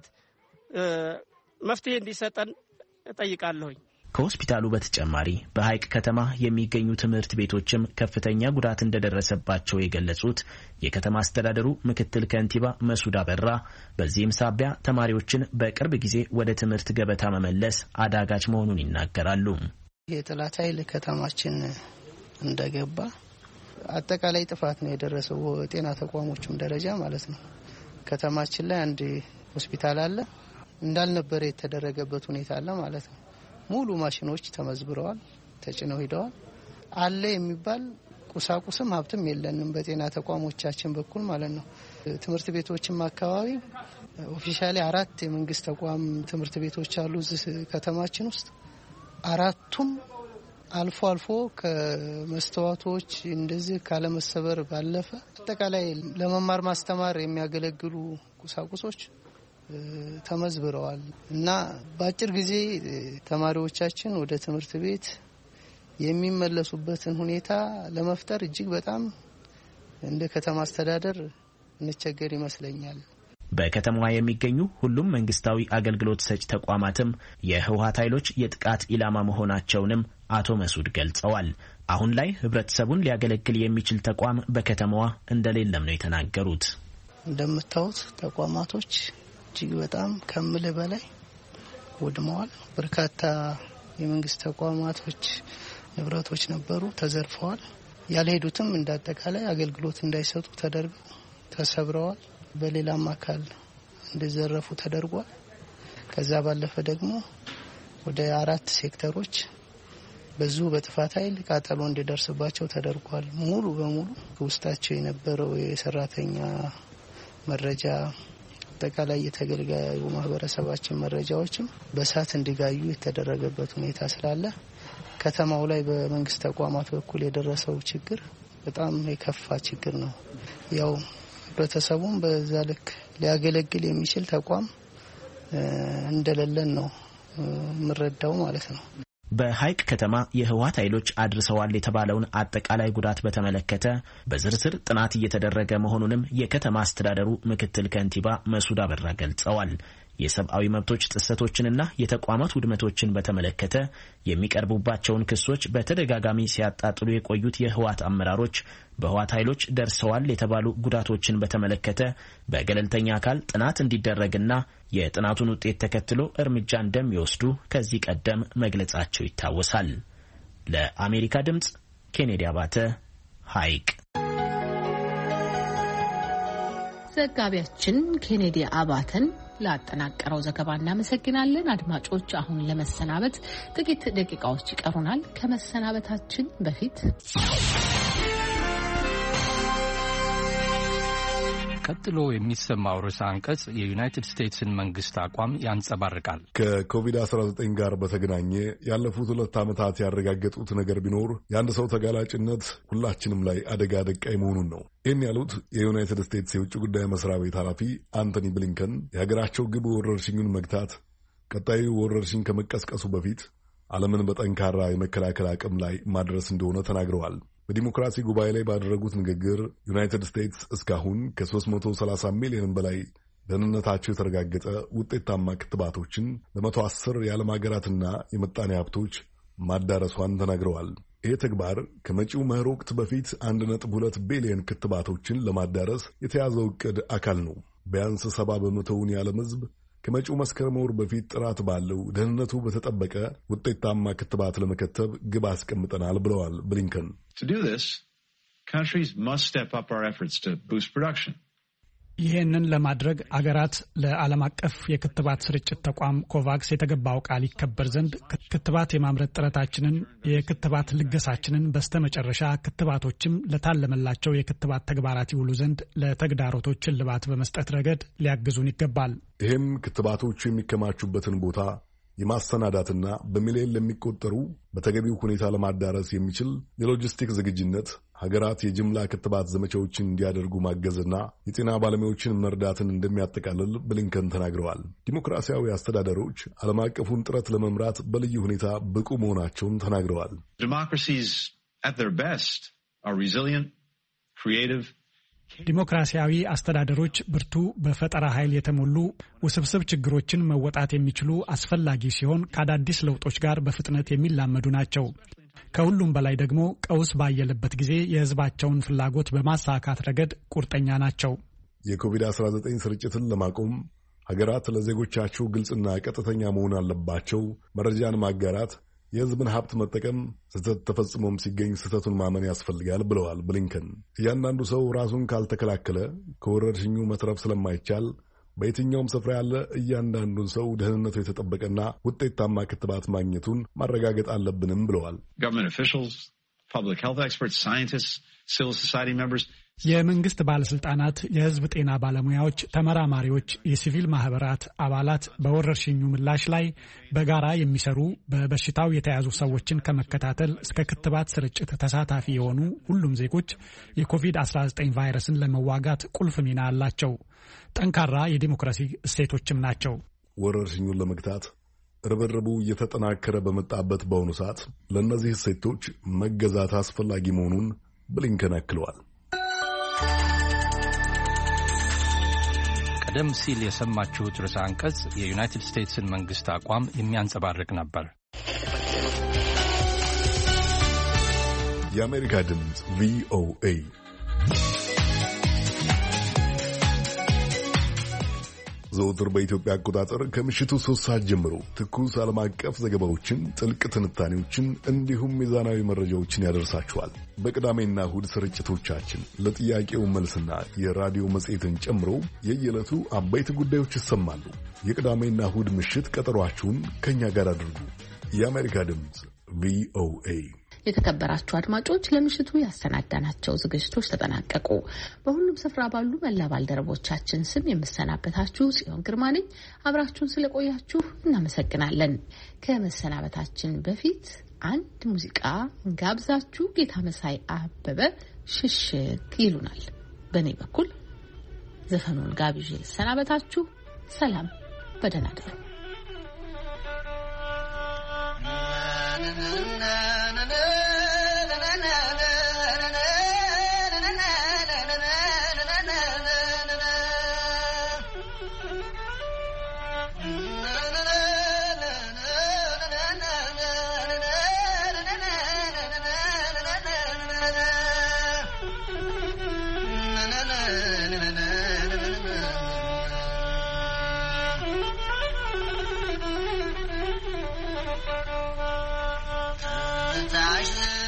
Speaker 19: መፍትሄ እንዲሰጠን እጠይቃለሁኝ።
Speaker 7: ከሆስፒታሉ በተጨማሪ በሐይቅ ከተማ የሚገኙ ትምህርት ቤቶችም ከፍተኛ ጉዳት እንደደረሰባቸው የገለጹት የከተማ አስተዳደሩ ምክትል ከንቲባ መስዑድ አበራ በዚህም ሳቢያ ተማሪዎችን በቅርብ ጊዜ ወደ ትምህርት ገበታ መመለስ አዳጋች መሆኑን ይናገራሉ።
Speaker 16: የጠላት ኃይል ከተማችን እንደገባ አጠቃላይ ጥፋት ነው የደረሰው ጤና ተቋሞችም ደረጃ ማለት ነው። ከተማችን ላይ አንድ ሆስፒታል አለ እንዳልነበረ የተደረገበት ሁኔታ አለ ማለት ነው። ሙሉ ማሽኖች ተመዝብረዋል፣ ተጭነው ሄደዋል። አለ የሚባል ቁሳቁስም ሀብትም የለንም በጤና ተቋሞቻችን በኩል ማለት ነው። ትምህርት ቤቶችም አካባቢ ኦፊሻሊ 4 የመንግስት ተቋም ትምህርት ቤቶች አሉ እዚህ ከተማችን ውስጥ። 4ቱም አልፎ አልፎ ከመስተዋቶች እንደዚህ ካለመሰበር ባለፈ አጠቃላይ ለመማር ማስተማር የሚያገለግሉ ቁሳቁሶች ተመዝብረዋል እና በአጭር ጊዜ ተማሪዎቻችን ወደ ትምህርት ቤት የሚመለሱበትን ሁኔታ ለመፍጠር እጅግ በጣም እንደ ከተማ አስተዳደር እንቸገር ይመስለኛል።
Speaker 7: በከተማዋ የሚገኙ ሁሉም መንግስታዊ አገልግሎት ሰጪ ተቋማትም የህወሓት ኃይሎች የጥቃት ኢላማ መሆናቸውንም አቶ መስዑድ ገልጸዋል። አሁን ላይ ህብረተሰቡን ሊያገለግል የሚችል ተቋም በከተማዋ እንደሌለም ነው የተናገሩት።
Speaker 16: እንደምታዩት ተቋማቶች እጅግ በጣም ከምልህ በላይ ወድመዋል። በርካታ የመንግስት ተቋማቶች ንብረቶች ነበሩ፣ ተዘርፈዋል። ያልሄዱትም እንዳጠቃላይ አገልግሎት እንዳይሰጡ ተደርገው ተሰብረዋል። በሌላም አካል እንዲዘረፉ ተደርጓል። ከዛ ባለፈ ደግሞ ወደ 4 ሴክተሮች በዙ በጥፋት ኃይል ቃጠሎ እንዲደርስባቸው ተደርጓል። ሙሉ በሙሉ ውስጣቸው የነበረው የሰራተኛ መረጃ አጠቃላይ የተገልጋዩ ማህበረሰባችን መረጃዎችም በእሳት እንዲጋዩ የተደረገበት ሁኔታ ስላለ ከተማው ላይ በመንግስት ተቋማት በኩል የደረሰው ችግር በጣም የከፋ ችግር ነው። ያው ህብረተሰቡም በዛ ልክ ሊያገለግል የሚችል ተቋም እንደሌለን ነው የምረዳው ማለት ነው።
Speaker 7: በሐይቅ ከተማ የህወሓት ኃይሎች አድርሰዋል የተባለውን አጠቃላይ ጉዳት በተመለከተ በዝርዝር ጥናት እየተደረገ መሆኑንም የከተማ አስተዳደሩ ምክትል ከንቲባ መስዑድ አበራ ገልጸዋል። የሰብአዊ መብቶች ጥሰቶችንና የተቋማት ውድመቶችን በተመለከተ የሚቀርቡባቸውን ክሶች በተደጋጋሚ ሲያጣጥሉ የቆዩት የህወሓት አመራሮች በህወሓት ኃይሎች ደርሰዋል የተባሉ ጉዳቶችን በተመለከተ በገለልተኛ አካል ጥናት እንዲደረግና የጥናቱን ውጤት ተከትሎ እርምጃ እንደሚወስዱ ከዚህ ቀደም መግለጻቸው ይታወሳል። ለአሜሪካ ድምጽ ኬኔዲ አባተ ሐይቅ።
Speaker 1: ዘጋቢያችን ኬኔዲ አባተን ላጠናቀረው ዘገባ እናመሰግናለን። አድማጮች፣ አሁን ለመሰናበት ጥቂት ደቂቃዎች ይቀሩናል። ከመሰናበታችን በፊት
Speaker 20: ቀጥሎ የሚሰማው ርዕሰ አንቀጽ የዩናይትድ ስቴትስን መንግስት አቋም ያንጸባርቃል።
Speaker 21: ከኮቪድ-19 ጋር በተገናኘ ያለፉት 2 ዓመታት ያረጋገጡት ነገር ቢኖር የአንድ ሰው ተጋላጭነት ሁላችንም ላይ አደጋ ደቃይ መሆኑን ነው። ይህን ያሉት የዩናይትድ ስቴትስ የውጭ ጉዳይ መስሪያ ቤት ኃላፊ አንቶኒ ብሊንከን የሀገራቸው ግብ ወረርሽኙን መግታት፣ ቀጣዩ ወረርሽኝ ከመቀስቀሱ በፊት ዓለምን በጠንካራ የመከላከል አቅም ላይ ማድረስ እንደሆነ ተናግረዋል። በዲሞክራሲ ጉባኤ ላይ ባደረጉት ንግግር ዩናይትድ ስቴትስ እስካሁን ከ330 ሚሊዮን በላይ ደህንነታቸው የተረጋገጠ ውጤታማ ክትባቶችን ለ110 የዓለም ሀገራትና የመጣኔ ሀብቶች ማዳረሷን ተናግረዋል። ይህ ተግባር ከመጪው መኸር ወቅት በፊት 1.2 ቢሊዮን ክትባቶችን ለማዳረስ የተያዘው ዕቅድ አካል ነው። ቢያንስ 70 በመቶውን የዓለም ሕዝብ ከመጪው መስከረም ወር በፊት ጥራት ባለው ደህንነቱ በተጠበቀ ውጤታማ ክትባት ለመከተብ ግብ አስቀምጠናል ብለዋል ብሊንከን።
Speaker 4: ይህንን ለማድረግ አገራት ለዓለም አቀፍ የክትባት ስርጭት ተቋም ኮቫክስ የተገባው ቃል ይከበር ዘንድ ክትባት የማምረት ጥረታችንን፣ የክትባት ልገሳችንን፣ በስተመጨረሻ ክትባቶችም ለታለመላቸው የክትባት ተግባራት ይውሉ ዘንድ ለተግዳሮቶች እልባት በመስጠት ረገድ ሊያግዙን ይገባል።
Speaker 21: ይህም ክትባቶቹ የሚከማቹበትን ቦታ የማሰናዳትና በሚሊዮን ለሚቆጠሩ በተገቢው ሁኔታ ለማዳረስ የሚችል የሎጂስቲክ ዝግጁነት ሀገራት የጅምላ ክትባት ዘመቻዎችን እንዲያደርጉ ማገዝና የጤና ባለሙያዎችን መርዳትን እንደሚያጠቃልል ብሊንከን ተናግረዋል። ዲሞክራሲያዊ አስተዳደሮች ዓለም አቀፉን ጥረት ለመምራት በልዩ ሁኔታ ብቁ መሆናቸውን ተናግረዋል።
Speaker 4: ዲሞክራሲያዊ አስተዳደሮች ብርቱ፣ በፈጠራ ኃይል የተሞሉ ውስብስብ ችግሮችን መወጣት የሚችሉ አስፈላጊ ሲሆን ከአዳዲስ ለውጦች ጋር በፍጥነት የሚላመዱ ናቸው። ከሁሉም በላይ ደግሞ ቀውስ ባየለበት ጊዜ የሕዝባቸውን ፍላጎት በማሳካት ረገድ ቁርጠኛ ናቸው።
Speaker 21: የኮቪድ-19 ስርጭትን ለማቆም ሀገራት ለዜጎቻቸው ግልጽና ቀጥተኛ መሆን አለባቸው። መረጃን ማጋራት፣ የሕዝብን ሀብት መጠቀም፣ ስህተት ተፈጽሞም ሲገኝ ስህተቱን ማመን ያስፈልጋል ብለዋል ብሊንከን። እያንዳንዱ ሰው ራሱን ካልተከላከለ ከወረርሽኙ መትረፍ ስለማይቻል በየትኛውም ስፍራ ያለ እያንዳንዱን ሰው ደህንነቱ የተጠበቀና ውጤታማ ክትባት ማግኘቱን ማረጋገጥ አለብንም ብለዋል።
Speaker 4: የመንግስት ባለስልጣናት፣ የህዝብ ጤና ባለሙያዎች፣ ተመራማሪዎች፣ የሲቪል ማህበራት አባላት በወረርሽኙ ምላሽ ላይ በጋራ የሚሰሩ በበሽታው የተያዙ ሰዎችን ከመከታተል እስከ ክትባት ስርጭት ተሳታፊ የሆኑ ሁሉም ዜጎች የኮቪድ-19 ቫይረስን ለመዋጋት ቁልፍ ሚና አላቸው። ጠንካራ የዲሞክራሲ እሴቶችም ናቸው።
Speaker 21: ወረርሽኙን ለመግታት ርብርቡ እየተጠናከረ በመጣበት በአሁኑ ሰዓት ለእነዚህ እሴቶች መገዛት አስፈላጊ መሆኑን ብሊንከን አክለዋል።
Speaker 20: ቀደም ሲል የሰማችሁት ርዕሰ አንቀጽ የዩናይትድ ስቴትስን መንግስት አቋም የሚያንጸባርቅ ነበር።
Speaker 21: የአሜሪካ ድምፅ ቪኦኤ ዘወትር በኢትዮጵያ አቆጣጠር ከምሽቱ 3 ሰዓት ጀምሮ ትኩስ ዓለም አቀፍ ዘገባዎችን፣ ጥልቅ ትንታኔዎችን እንዲሁም ሚዛናዊ መረጃዎችን ያደርሳችኋል። በቅዳሜና እሁድ ስርጭቶቻችን ለጥያቄው መልስና የራዲዮ መጽሔትን ጨምሮ የየዕለቱ አበይት ጉዳዮች ይሰማሉ። የቅዳሜና እሁድ ምሽት ቀጠሯችሁን ከእኛ ጋር አድርጉ። የአሜሪካ ድምፅ ቪኦኤ።
Speaker 1: የተከበራችሁ አድማጮች ለምሽቱ ያሰናዳናቸው ዝግጅቶች ተጠናቀቁ። በሁሉም ስፍራ ባሉ መላ ባልደረቦቻችን ስም የምሰናበታችሁ ጽዮን ግርማ ነኝ። አብራችሁን ስለቆያችሁ እናመሰግናለን። ከመሰናበታችን በፊት አንድ ሙዚቃ ጋብዛችሁ ጌታ መሳይ አበበ ሽሽግ ይሉናል። በእኔ በኩል ዘፈኑን ጋብዤ ልሰናበታችሁ። ሰላም፣ በደህና እደሩ።
Speaker 2: Taş